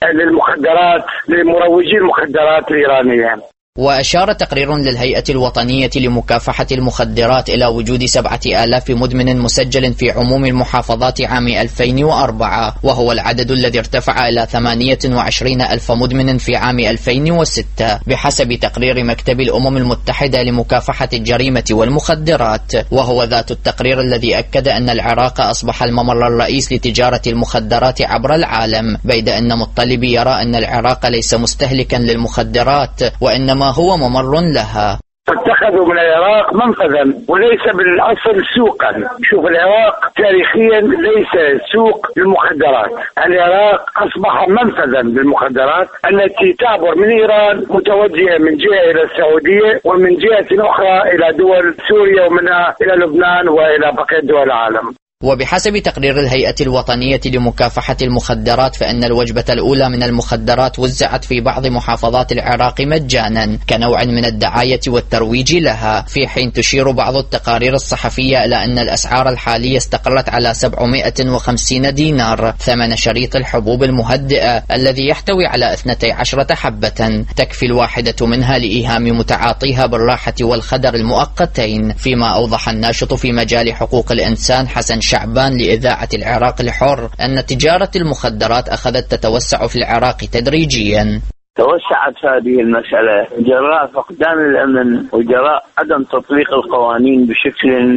للمخدرات لمروجي المخدرات الإيرانية. وأشار تقرير للهيئة الوطنية لمكافحة المخدرات إلى وجود سبعة آلاف مدمن مسجل في عموم المحافظات عام ألفين وأربعة، وهو العدد الذي ارتفع إلى ثمانية وعشرين ألف مدمن في عام ألفين وستة بحسب تقرير مكتب الأمم المتحدة لمكافحة الجريمة والمخدرات، وهو ذات التقرير الذي أكد أن العراق أصبح الممر الرئيس لتجارة المخدرات عبر العالم، بيد أن مطلبي يرى أن العراق ليس مستهلكا للمخدرات وإنما هو ممر لها. اتخذوا من العراق منفذا وليس بالاصل سوقا. شوف، العراق تاريخيا ليس سوق للمخدرات، العراق اصبح منفذا للمخدرات التي تعبر من ايران متوجهه من جهه الى السعوديه ومن جهه اخرى الى دول سوريا ومنها الى لبنان والى بقيه دول العالم. وبحسب تقرير الهيئة الوطنية لمكافحة المخدرات فإن الوجبة الأولى من المخدرات وزعت في بعض محافظات العراق مجانا كنوع من الدعاية والترويج لها، في حين تشير بعض التقارير الصحفية إلى أن الأسعار الحالية استقرت على سبعمائة وخمسين دينار ثمن شريط الحبوب المهدئة الذي يحتوي على اثنتي عشرة حبة، تكفي الواحدة منها لإيهام متعاطيها بالراحة والخدر المؤقتين، فيما أوضح الناشط في مجال حقوق الإنسان حسن شعبان لإذاعة العراق الحر أن تجارة المخدرات أخذت تتوسع في العراق تدريجيا. توسعت هذه المسألة جراء فقدان الأمن وجراء عدم تطبيق القوانين بشكل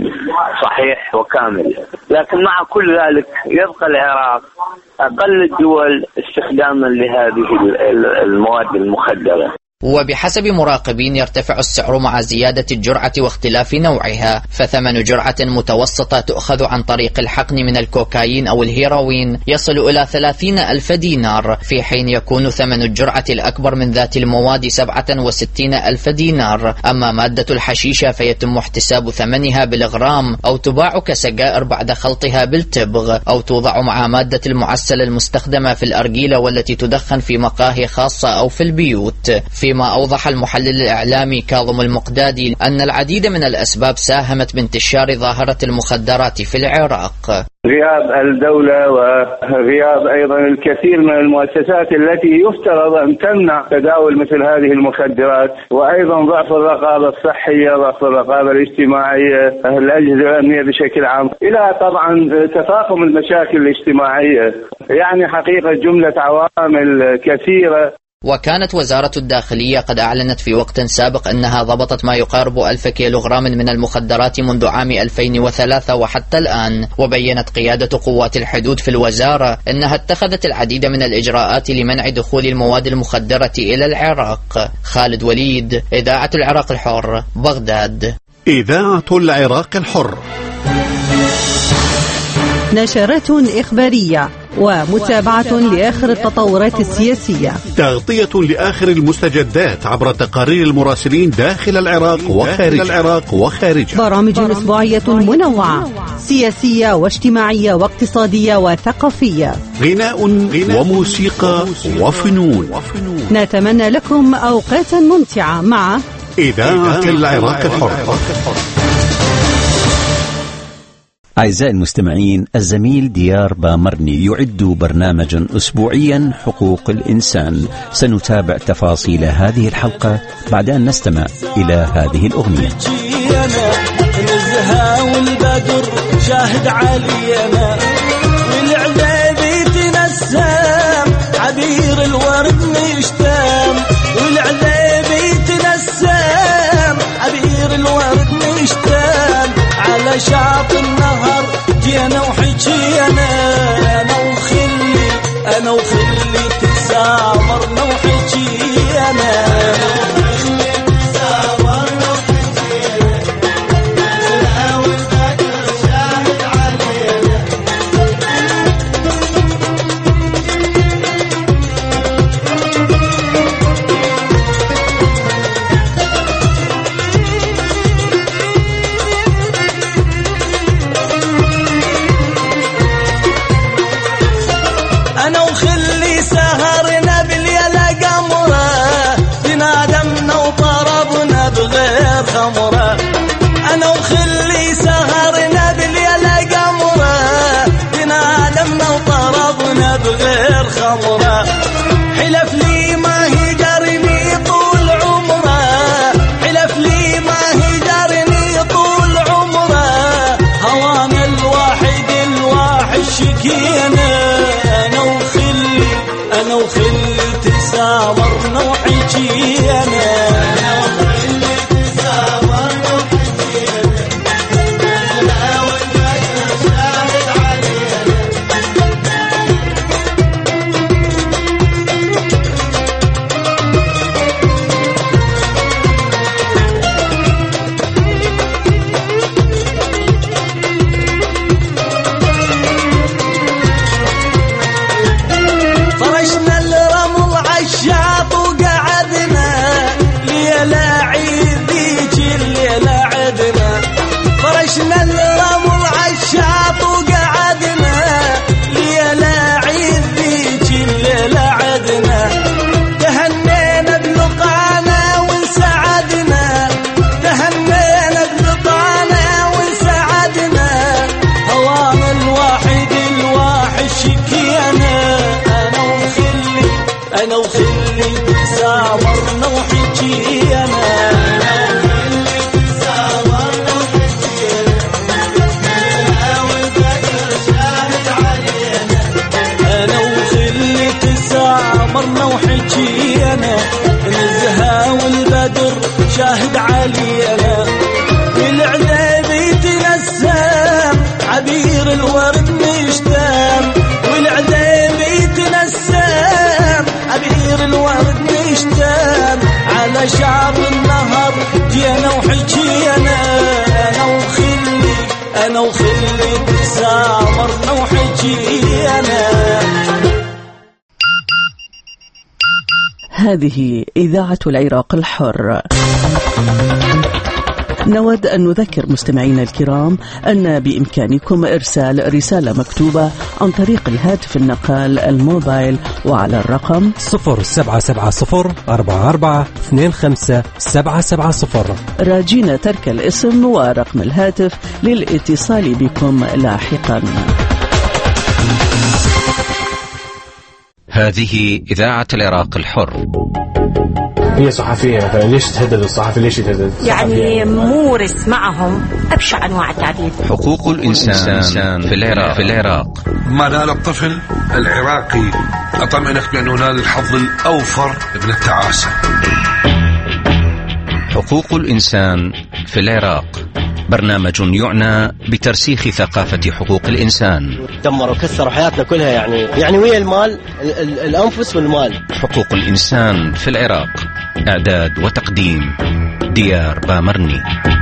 صحيح وكامل، لكن مع كل ذلك يبقى العراق أقل الدول استخداما لهذه المواد المخدرة. وبحسب مراقبين يرتفع السعر مع زيادة الجرعة واختلاف نوعها، فثمن جرعة متوسطة تؤخذ عن طريق الحقن من الكوكايين أو الهيروين يصل إلى ثلاثين ألف دينار، في حين يكون ثمن الجرعة الأكبر من ذات المواد سبعة وستين ألف دينار. أما مادة الحشيشة فيتم احتساب ثمنها بالغرام أو تباع كسجائر بعد خلطها بالتبغ، أو توضع مع مادة المعسل المستخدمة في الأرجيلة والتي تدخن في مقاهي خاصة أو في البيوت. في فيما أوضح المحلل الإعلامي كاظم المقدادي أن العديد من الأسباب ساهمت بانتشار ظاهرة المخدرات في العراق. غياب الدولة وغياب أيضا الكثير من المؤسسات التي يفترض أن تمنع تداول مثل هذه المخدرات، وأيضا ضعف الرقابة الصحية، ضعف الرقابة الاجتماعية، الأجهزة الأمنية بشكل عام، إلى طبعا تفاقم المشاكل الاجتماعية. يعني حقيقة جملة عوامل كثيرة. وكانت وزارة الداخلية قد أعلنت في وقت سابق أنها ضبطت ما يقارب ألف كيلوغرام من المخدرات منذ عام ألفين وثلاثة وحتى الآن. وبيّنت قيادة قوات الحدود في الوزارة أنها اتخذت العديد من الإجراءات لمنع دخول المواد المخدرة إلى العراق. خالد وليد، إذاعة العراق الحر، بغداد. إذاعة العراق الحر، نشرات إخبارية ومتابعة لآخر التطورات السياسية، تغطية لآخر المستجدات عبر تقارير المراسلين داخل العراق وخارج العراق وخارجه، برامج أسبوعية منوعة سياسية واجتماعية واقتصادية وثقافية، غناء وموسيقى وفنون. نتمنى لكم أوقاتا ممتعة مع إذاعة العراق الحر. أعزائي المستمعين، الزميل ديار بامرني يعد برنامجا أسبوعيا حقوق الإنسان. سنتابع تفاصيل هذه الحلقة بعد أن نستمع إلى هذه الأغنية. نزها والبدر شاهد علينا، والعذابي تنسم عبير الورد مشتام، والعذابي تنسم عبير الورد مشتام، على شاطئ النهر جينا وحكينا، أنا وخلي أنا وخلي تسامرنا وحكينا. أنا وخلي سهرنا بالليل قمرة، بنادمنا وطربنا بغير خمرة، حلف لي ما هجرني طول عمره، حلف لي ما هجرني طول عمره، هوانا الواحد الواحد شكينا، أنا وخلي أنا وخلي تسامرنا وحكينا. أنا وخلي تسامرنا وحكينا، أنا وخلي تسامرنا وحكينا، نزها والبدر شاهد علينا، والعذاب يتنسم عبير الورد مشتام، والعذاب يتنسم عبير الورد مشتام، على شعب النهر جينا وحكينا، أنا وخلي أنا وخلي تسامرنا وحكينا. هذه إذاعة العراق الحر. نود أن نذكر مستمعينا الكرام أن بإمكانكم إرسال رسالة مكتوبة عن طريق الهاتف النقال الموبايل وعلى الرقم صفر سبعة سبعة صفر أربعة أربعة اثنين خمسة سبعة سبعة صفر، راجين ترك الاسم ورقم الهاتف للاتصال بكم لاحقا. هذه إذاعة العراق الحر. هي صحفية مثلا، ليش تهدد الصحفي؟ ليش يتهدد؟ يعني مورس معهم أبشع أنواع التعذيب. حقوق الإنسان في العراق في العراق ما نال الطفل العراقي أطمئنك بأنه نال الحظ الأوفر من التعاسة. حقوق الإنسان في العراق، برنامج يعنى بترسيخ ثقافة حقوق الإنسان. دمروا كسروا حياتنا كلها، يعني يعني ويا المال ال ال الأنفس والمال. حقوق الإنسان في العراق، إعداد وتقديم ديار بامرني.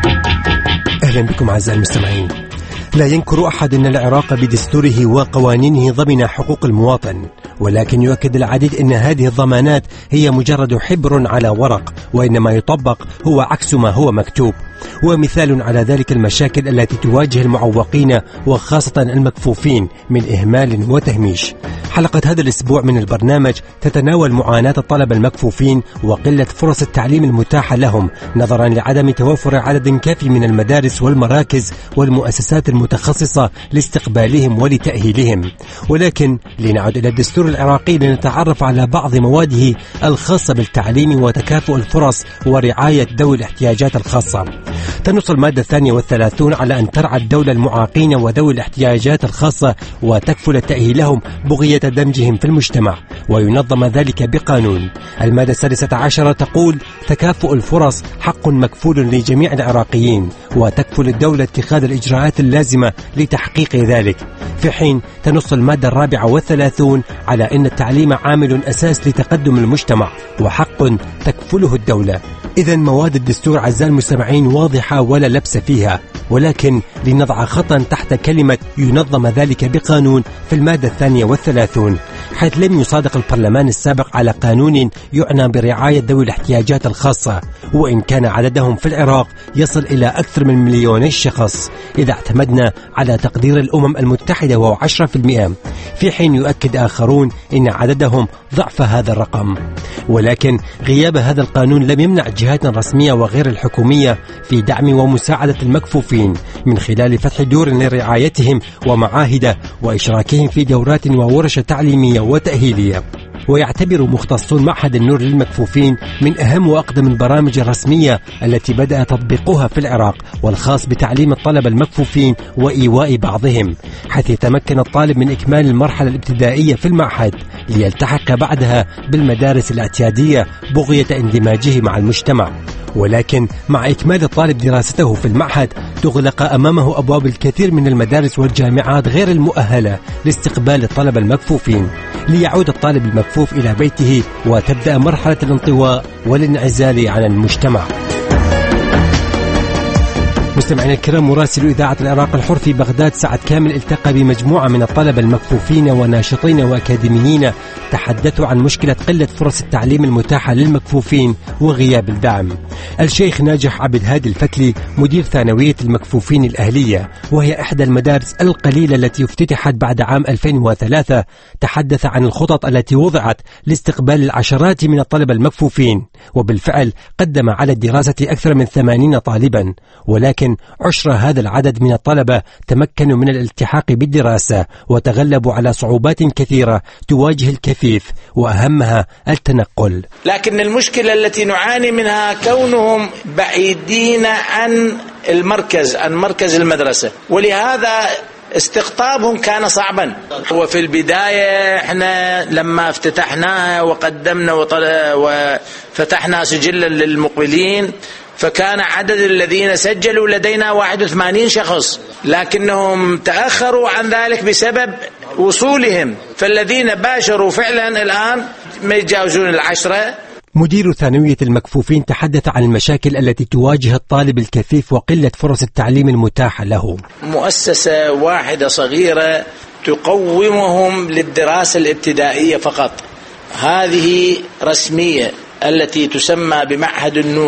أهلا بكم أعزائي المستمعين. لا ينكر أحد أن العراق بدستوره وقوانينه ضمن حقوق المواطن، ولكن يؤكد العديد أن هذه الضمانات هي مجرد حبر على ورق، وإن ما يطبق هو عكس ما هو مكتوب. ومثال على ذلك المشاكل التي تواجه المعوقين وخاصة المكفوفين من إهمال وتهميش. حلقة هذا الأسبوع من البرنامج تتناول معاناة الطلبة المكفوفين وقلة فرص التعليم المتاحة لهم نظرا لعدم توفر عدد كافي من المدارس والمراكز والمؤسسات المتخصصة لاستقبالهم ولتأهيلهم. ولكن لنعود إلى الدستور العراقي لنتعرف على بعض مواده الخاصة بالتعليم وتكافؤ الفرص ورعاية ذوي الاحتياجات الخاصة. تنص المادة الثانية والثلاثون على أن ترعى الدولة المعاقين وذوي الاحتياجات الخاصة وتكفل تأهيلهم بغية دمجهم في المجتمع، وينظم ذلك بقانون. المادة السادسة عشرة تقول تكافؤ الفرص حق مكفول لجميع العراقيين، وتكفل الدولة اتخاذ الإجراءات اللازمة لتحقيق ذلك. في حين تنص المادة الرابعة والثلاثون على أن التعليم عامل أساس لتقدم المجتمع وحق تكفله الدولة. إذن مواد الدستور أعزائي المستمعين واضحة ولا لبس فيها، ولكن لنضع خطا تحت كلمة ينظم ذلك بقانون في المادة الثانية والثلاثون، حيث لم يصادق البرلمان السابق على قانون يعنى برعاية ذوي الاحتياجات الخاصة، وإن كان عددهم في العراق يصل إلى أكثر من مليوني شخص إذا اعتمدنا على تقدير الأمم المتحدة وهو عشرة بالمئة، في حين يؤكد آخرون إن عددهم ضعف هذا الرقم. ولكن غياب هذا القانون لم يمنع الجهات الرسمية وغير الحكومية في دعم ومساعدة المكفوفين من خلال فتح دور لرعايتهم ومعاهد وإشراكهم في دورات وورش تعليمية وتأهيلية. ويعتبر مختصون معهد النور للمكفوفين من أهم وأقدم البرامج الرسمية التي بدأ تطبيقها في العراق، والخاص بتعليم الطلبة المكفوفين وإيواء بعضهم، حيث يتمكن الطالب من إكمال المرحلة الابتدائية في المعهد ليلتحق بعدها بالمدارس الاعتيادية بغية اندماجه مع المجتمع. ولكن مع إكمال الطالب دراسته في المعهد تغلق أمامه أبواب الكثير من المدارس والجامعات غير المؤهلة لاستقبال الطلبة المكفوفين، ليعود الطالب المكفوف إلى بيته وتبدأ مرحلة الانطواء والانعزال عن المجتمع. مستمعينا الكرام، مراسل إذاعة العراق الحر في بغداد سعد كامل التقى بمجموعة من الطلبة المكفوفين وناشطين وأكاديميين تحدثوا عن مشكلة قلة فرص التعليم المتاحة للمكفوفين وغياب الدعم. الشيخ ناجح عبد هادي الفتلي مدير ثانوية المكفوفين الأهلية، وهي إحدى المدارس القليلة التي افتتحت بعد عام ألفين وثلاثة، تحدث عن الخطط التي وضعت لاستقبال العشرات من الطلبة المكفوفين، وبالفعل قدم على الدراسة أكثر من ثمانين طالبا، ولكن عشر هذا العدد من الطلبة تمكنوا من الالتحاق بالدراسة وتغلبوا على صعوبات كثيرة تواجه الكفيف، وأهمها التنقل. لكن المشكلة التي نعاني منها كونهم بعيدين عن المركز عن مركز المدرسة، ولهذا استقطابهم كان صعبا. وفي البداية احنا لما افتتحناها وقدمنا وفتحنا سجلا للمقبلين فكان عدد الذين سجلوا لدينا واحد وثمانين شخص، لكنهم تأخروا عن ذلك بسبب وصولهم، فالذين باشروا فعلا الآن ما يتجاوزون العشرة. مدير ثانوية المكفوفين تحدث عن المشاكل التي تواجه الطالب الكفيف وقلة فرص التعليم المتاحة له. مؤسسة واحدة صغيرة تقومهم للدراسة الابتدائية فقط، هذه رسمية التي تسمى بمعهد النور،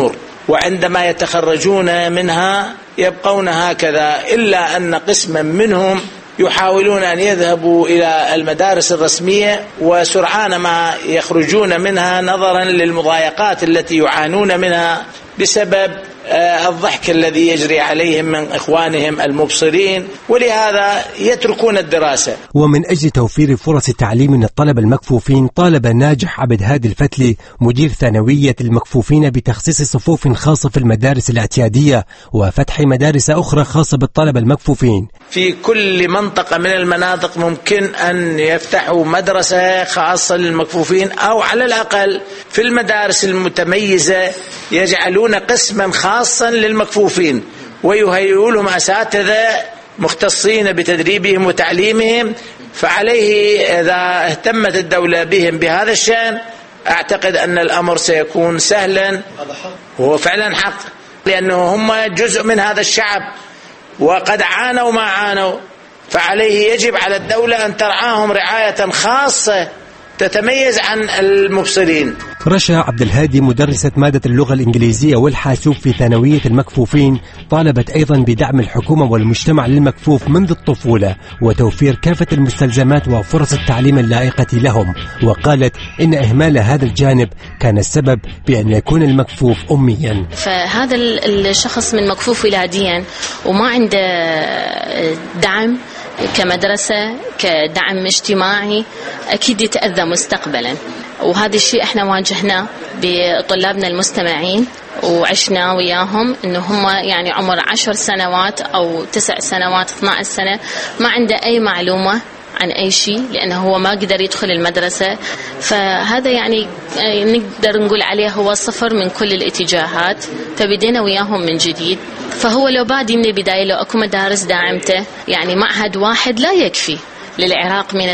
وعندما يتخرجون منها يبقون هكذا، إلا أن قسما منهم يحاولون أن يذهبوا إلى المدارس الرسمية، وسرعان ما يخرجون منها نظرا للمضايقات التي يعانون منها بسبب الضحك الذي يجري عليهم من إخوانهم المبصرين، ولهذا يتركون الدراسة. ومن أجل توفير فرص تعليم للطلبة المكفوفين، طالب ناجح عبد هادي الفتلي مدير ثانوية المكفوفين بتخصيص صفوف خاصة في المدارس الاعتيادية وفتح مدارس أخرى خاصة بالطلبة المكفوفين. في كل منطقة من المناطق ممكن أن يفتحوا مدرسة خاصة للمكفوفين، أو على الأقل في المدارس المتميزة يجعلون قسما خاصا للمكفوفين ويهيئوا لهم أساتذة مختصين بتدريبهم وتعليمهم. فعليه إذا اهتمت الدولة بهم بهذا الشأن أعتقد أن الأمر سيكون سهلا، وهو فعلا حق، لأنه هم جزء من هذا الشعب وقد عانوا ما عانوا، فعليه يجب على الدولة أن ترعاهم رعاية خاصة تتميز عن المبصرين. رشا عبد الهادي مدرسة مادة اللغة الإنجليزية والحاسوب في ثانوية المكفوفين طالبت أيضا بدعم الحكومة والمجتمع للمكفوف منذ الطفولة وتوفير كافة المستلزمات وفرص التعليم اللائقة لهم، وقالت إن إهمال هذا الجانب كان السبب بأن يكون المكفوف أميا. فهذا الشخص من مكفوف ولاديا وما عنده دعم كمدرسة كدعم اجتماعي أكيد يتأذى مستقبلا، وهذا الشيء احنا واجهناه بطلابنا المستمعين وعشنا وياهم، انه هم يعني عمر عشر سنوات او تسع سنوات اثنى عشر سنة ما عنده اي معلومة عن أي شيء، لأنه هو ما قدر يدخل المدرسة. فهذا يعني نقدر نقول عليه هو صفر من كل الاتجاهات، فبدينا وياهم من جديد. فهو لو بادي من البداية لو أكو مدارس داعمته، يعني معهد واحد لا يكفي للعراق من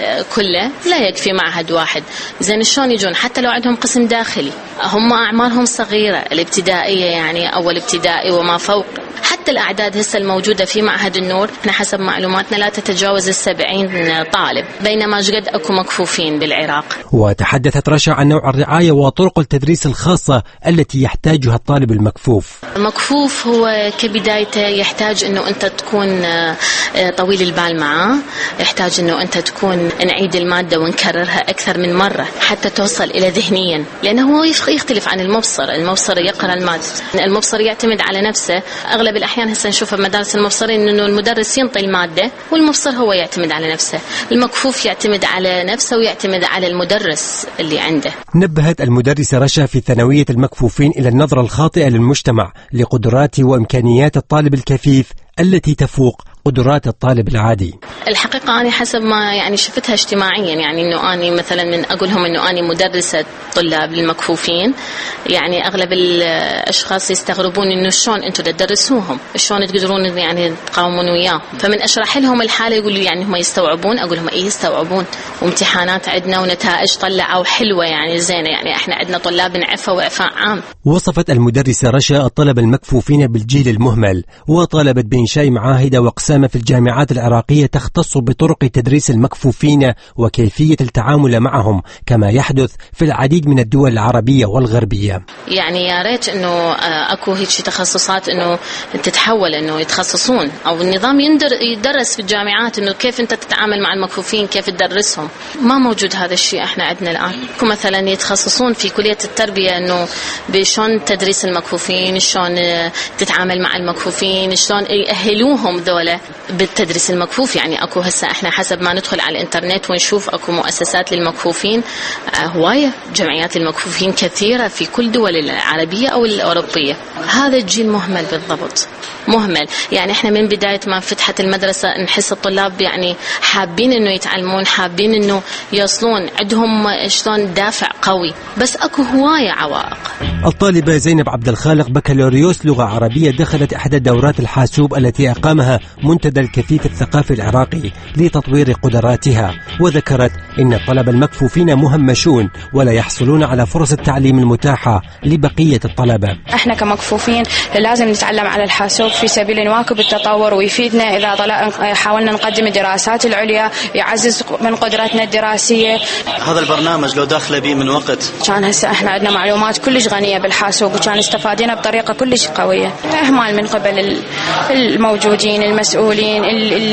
كله، لا يكفي معهد واحد. زين شلون يجون؟ حتى لو عندهم قسم داخلي، هم أعمارهم صغيرة، الابتدائية يعني أول ابتدائي وما فوق. حتى الأعداد هسه الموجودة في معهد النور احنا حسب معلوماتنا لا تتجاوز السبعين طالب، بينما قد أكو مكفوفين بالعراق. وتحدثت رشا عن نوع الرعاية وطرق التدريس الخاصة التي يحتاجها الطالب المكفوف. المكفوف هو كبدايته يحتاج أنه أنت تكون طويل البال معاه، يحتاج أنه أنت تكون نعيد المادة ونكررها أكثر من مرة حتى توصل إلى ذهنيا، لأنه هو يختلف عن المبصر. المبصر يقرأ المادة، المبصر يعتمد على نفسه. أغلب الأحيان هسه نشوف بمدارس المبصرين أنه المدرس ينطي المادة والمبصر هو يعتمد على نفسه. المكفوف يعتمد على نفسه ويعتمد على المدرس اللي عنده. نبهت المدرسة رشا في ثانوية المكفوفين إلى النظرة الخاطئة للمجتمع لقدرات وإمكانيات الطالب الكفيف التي تفوق قدرات الطالب العادي. الحقيقة أنا حسب ما يعني شفتها اجتماعيا، يعني إنه أنا مثلا من أقولهم إنه أنا مدرسة طلاب للمكفوفين، يعني أغلب الأشخاص يستغربون إنه شلون أنتم تدرسوهم، شلون تقدرون يعني تقاومون وياه. فمن أشرح لهم الحالة يقولوا يعني هم يستوعبون، أقول لهم إيه يستوعبون، وامتحانات عندنا ونتائج طلعوا حلوة يعني زينة، يعني إحنا عندنا طلاب عفا وإعفاء عام. وصفت المدرسة رشا الطلب المكفوفين بالجيل المهمل، وطالبت بإنشاء معاهد وأقسام في الجامعات العراقية تختص بطرق تدريس المكفوفين وكيفية التعامل معهم، كما يحدث في العديد من الدول العربية والغربية. يعني يا ريت انه اكو هيك تخصصات انه تتحول انه يتخصصون، او النظام يدرس في الجامعات انه كيف انت تتعامل مع المكفوفين، كيف تدرسهم. ما موجود هذا الشيء احنا عندنا الان. مثلا يتخصصون في كلية التربية انه بشلون تدريس المكفوفين، شلون تتعامل مع المكفوفين، شلون يأهلوهم ذولا بالتدريس المكفوف. يعني اكو هسه احنا حسب ما ندخل على الانترنت ونشوف اكو مؤسسات للمكفوفين هوايه، جمعيات المكفوفين كثيره في كل دول العربيه او الاوروبيه. هذا الجيل مهمل بالضبط، مهمل. يعني احنا من بدايه ما فتحت المدرسه نحس الطلاب يعني حابين انه يتعلمون، حابين انه يوصلون، عندهم شلون دافع قوي، بس اكو هوايه عوائق. الطالبه زينب عبد الخالق بكالوريوس لغه عربيه دخلت احدى دورات الحاسوب التي اقامها منتدى الكفيف الثقافي العراقي لتطوير قدراتها، وذكرت ان الطلبه المكفوفين مهمشون ولا يحصلون على فرص التعليم المتاحه لبقيه الطلبه. احنا كمكفوفين لازم نتعلم على الحاسوب في سبيل نواكب التطور ويفيدنا إذا حاولنا نقدم الدراسات العليا، يعزز من قدراتنا الدراسية. هذا البرنامج لو داخله به من وقت كان هسه احنا عندنا معلومات كلش غنية بالحاسوب وكان استفادينا بطريقة كلش قوية. إهمال من قبل الموجودين المسؤولين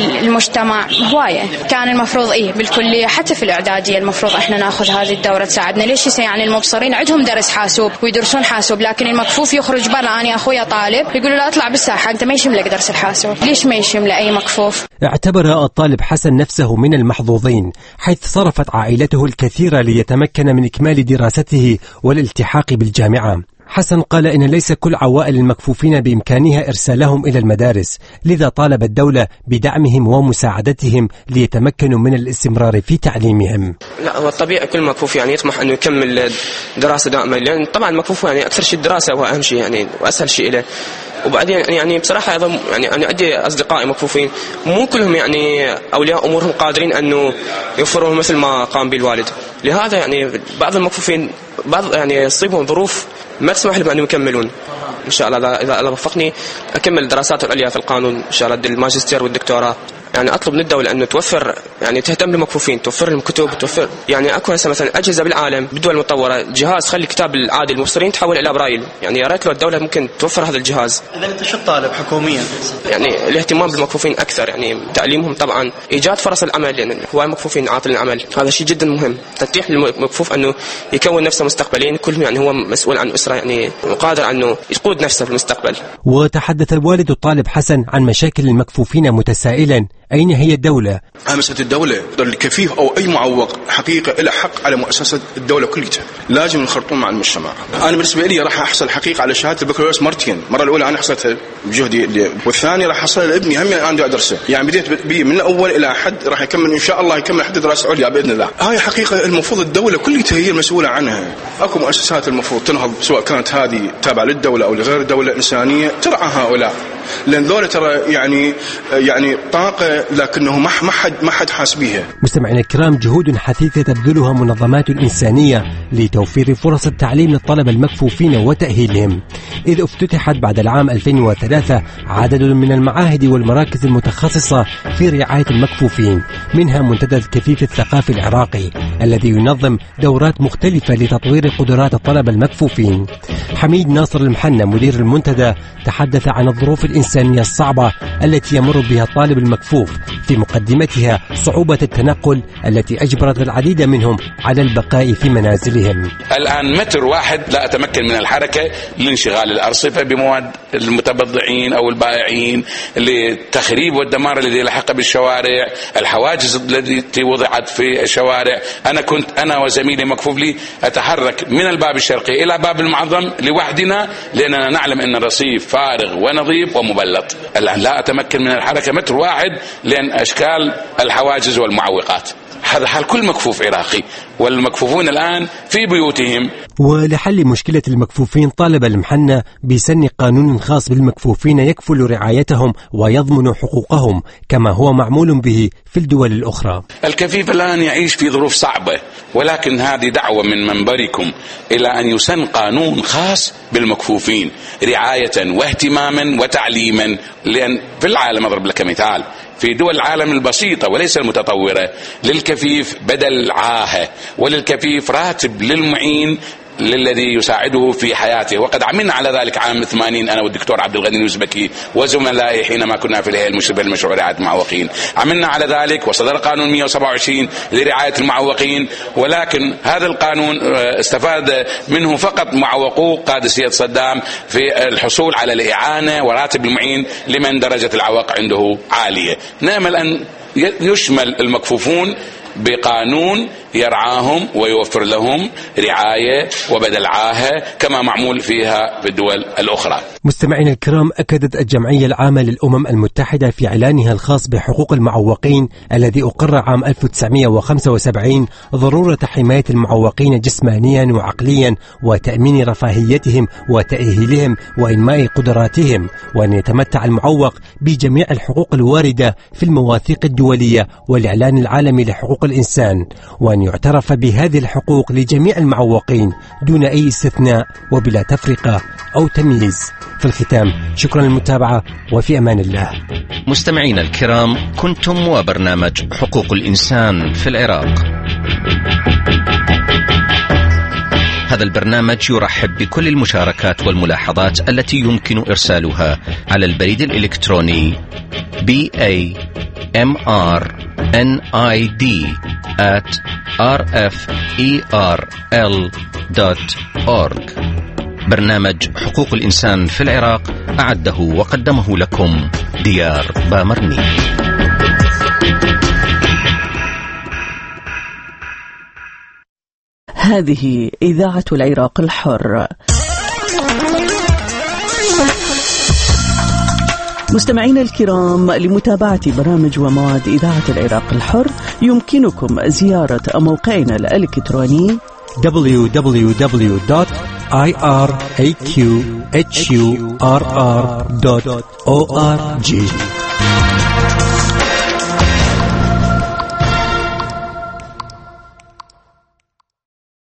المجتمع هواية. كان المفروض إيه بالكلية حتى في الإعدادية المفروض احنا ناخذ هذه الدورة تساعدنا. ليش يعني المبصرين عندهم درس حاسوب ويدرسون حاسوب، لكن المكفوف يخرج برا. أنا أخويا طالب يقولوا لا اطلع بالساحة أنت ما يشملك درس الحاسوب. ليش ما يشمل أي مكفوف؟ اعتبر الطالب حسن نفسه من المحظوظين، حيث صرفت عائلته الكثير ليتمكن من إكمال دراسته والالتحاق بالجامعة. حسن قال إن ليس كل عوائل المكفوفين بإمكانها إرسالهم إلى المدارس، لذا طالب الدولة بدعمهم ومساعدتهم ليتمكنوا من الاستمرار في تعليمهم. لا هو الطبيعي كل مكفوف يعني يطمح أنه يكمل دراسة دائما، لأن طبعا المكفوف يعني أكثر شيء الدراسة هو أهم شيء يعني وأسهل شيء له. وبعدين يعني بصراحة أيضا يعني أنا عندي أصدقائي مكفوفين مو كلهم يعني أولياء أمورهم قادرين أنه يوفروا مثل ما قام به الوالد، لهذا يعني بعض المكفوفين بعض يعني يصيبهم ظروف ما تسمح لهم أن يكملون. إن شاء الله إذا الله وفقني أكمل الدراسات العليا في القانون إن شاء الله الماجستير والدكتوراه. يعني أطلب من الدولة أنه توفر يعني تهتم بالمكفوفين، توفر لهم كتب، توفر يعني أكو هسه مثلا أجهزة بالعالم بالدول المطورة جهاز خلي الكتاب العادي المبصرين تحول إلى برايل. يعني يا ريت لو الدولة ممكن توفر هذا الجهاز. إذا أنت شو طالب حكوميا؟ يعني الاهتمام بالمكفوفين أكثر، يعني تعليمهم طبعا، إيجاد فرص العمل لأن يعني هواي مكفوفين عاطل العمل، هذا شيء جدا مهم. تتيح للمكفوف أنه يكون نفسه مستقبليا، كلهم يعني هو مسؤول عن أسرة يعني وقادر أنه يقود نفسه في المستقبل. وتحدث الوالد الطالب حسن عن مشاكل المكفوفين متسائلا أين هي الدولة؟ مسألة الدولة الكفيف أو أي معوق حقيقة له حق على مؤسسة الدولة كلها، لازم نخرطون مع المجتمع. أنا بالنسبة لي راح أحصل حقيقة على شهادة البكالوريوس مرتين، المرة الأولى أنا حصلتها بجهدي والثانية راح أحصلها لابني هم عندي أدرسه، يعني بديت بي من الأول إلى حد راح يكمل إن شاء الله يكمل حد دراسة عليا بإذن الله. هاي حقيقة المفروض الدولة كلها هي المسؤولة عنها. أكو مؤسسات المفروض تنهض سواء كانت هذه تابعة للدولة أو لغير الدولة إنسانية ترعى هؤلاء، لأن ذولا ترى يعني يعني طاقة لكنه ما ما حد ما حد حاس بيها. مستمعينا الكرام، جهود حثيثة تبذلها منظمات إنسانية لتوفير فرص التعليم للطلبة المكفوفين وتأهيلهم، إذ افتتحت بعد العام ألفين وثلاثة عدد من المعاهد والمراكز المتخصصة في رعاية المكفوفين، منها منتدى الكفيف الثقافي العراقي الذي ينظم دورات مختلفة لتطوير قدرات الطلبة المكفوفين. حميد ناصر المحنة مدير المنتدى تحدث عن الظروف الإنسانية الصعبة التي يمر بها الطالب المكفوف، في مقدمتها صعوبة التنقل التي أجبرت العديد منهم على البقاء في منازلهم. الآن متر واحد لا أتمكن من الحركة لانشغال الأرصفة بمواد المتبضعين أو البائعين، للتخريب والدمار الذي لحق بالشوارع، الحواجز التي وضعت في الشوارع. أنا كنت أنا وزميلي مكفوف لي أتحرك من الباب الشرقي إلى باب المعظم لوحدنا، لأننا نعلم أن الرصيف فارغ ونظيف ومبلط. الآن لا أتمكن من الحركة متر واحد لأن أشكال الحواجز والمعوقات. هذا حال كل مكفوف عراقي، والمكفوفون الآن في بيوتهم. ولحل مشكلة المكفوفين طالب المحنة بسن قانون خاص بالمكفوفين يكفل رعايتهم ويضمن حقوقهم كما هو معمول به في الدول الأخرى. الكفيف الآن يعيش في ظروف صعبة، ولكن هذه دعوة من منبركم إلى أن يسن قانون خاص بالمكفوفين رعاية واهتماما وتعليما، لأن في العالم أضرب لك مثال، في دول العالم البسيطة وليس المتطورة للكفيف بدل عاهة، وللكفيف راتب للمعين للذي يساعده في حياته، وقد عملنا على ذلك عام ثمانين أنا والدكتور عبد الغني الأوزبكي وزملائي حينما كنا في الهيئة المشرفة لمشروع رعاية المعوقين. عملنا على ذلك وصدر قانون مئة وسبعة وعشرين لرعاية المعوقين، ولكن هذا القانون استفاد منه فقط معوقو قادسية صدام في الحصول على الإعانة وراتب المعين لمن درجة العوق عنده عالية. نأمل أن يشمل المكفوفون بقانون يرعاهم ويوفر لهم رعاية وبدل عاهة كما معمول فيها في الدول الأخرى. مستمعين الكرام، أكدت الجمعية العامة للأمم المتحدة في إعلانها الخاص بحقوق المعوقين الذي أقر عام ألف وتسعمئة وخمسة وسبعين ضرورة حماية المعوقين جسمانيا وعقليا وتأمين رفاهيتهم وتأهيلهم وإنماء قدراتهم، وأن يتمتع المعوق بجميع الحقوق الواردة في المواثيق الدولية والإعلان العالمي لحقوق الإنسان، وأن يعترف بهذه الحقوق لجميع المعوقين دون أي استثناء وبلا تفرقة أو تمييز. في الختام شكرا للمتابعة وفي أمان الله. مستمعينا الكرام، كنتم وبرنامج حقوق الإنسان في العراق. هذا البرنامج يرحب بكل المشاركات والملاحظات التي يمكن إرسالها على البريد الإلكتروني بي إيه إم آر إن آي دي آت آر إف إي آر إل دوت أورج. برنامج حقوق الإنسان في العراق أعده وقدمه لكم ديار بامرني. هذه إذاعة العراق الحر. مستمعينا الكرام، لمتابعة برامج ومواد إذاعة العراق الحر يمكنكم زيارة موقعنا الإلكتروني دبليو دبليو دبليو دوت آي آر إيه كيو إتش يو آر آر دوت أو آر جي.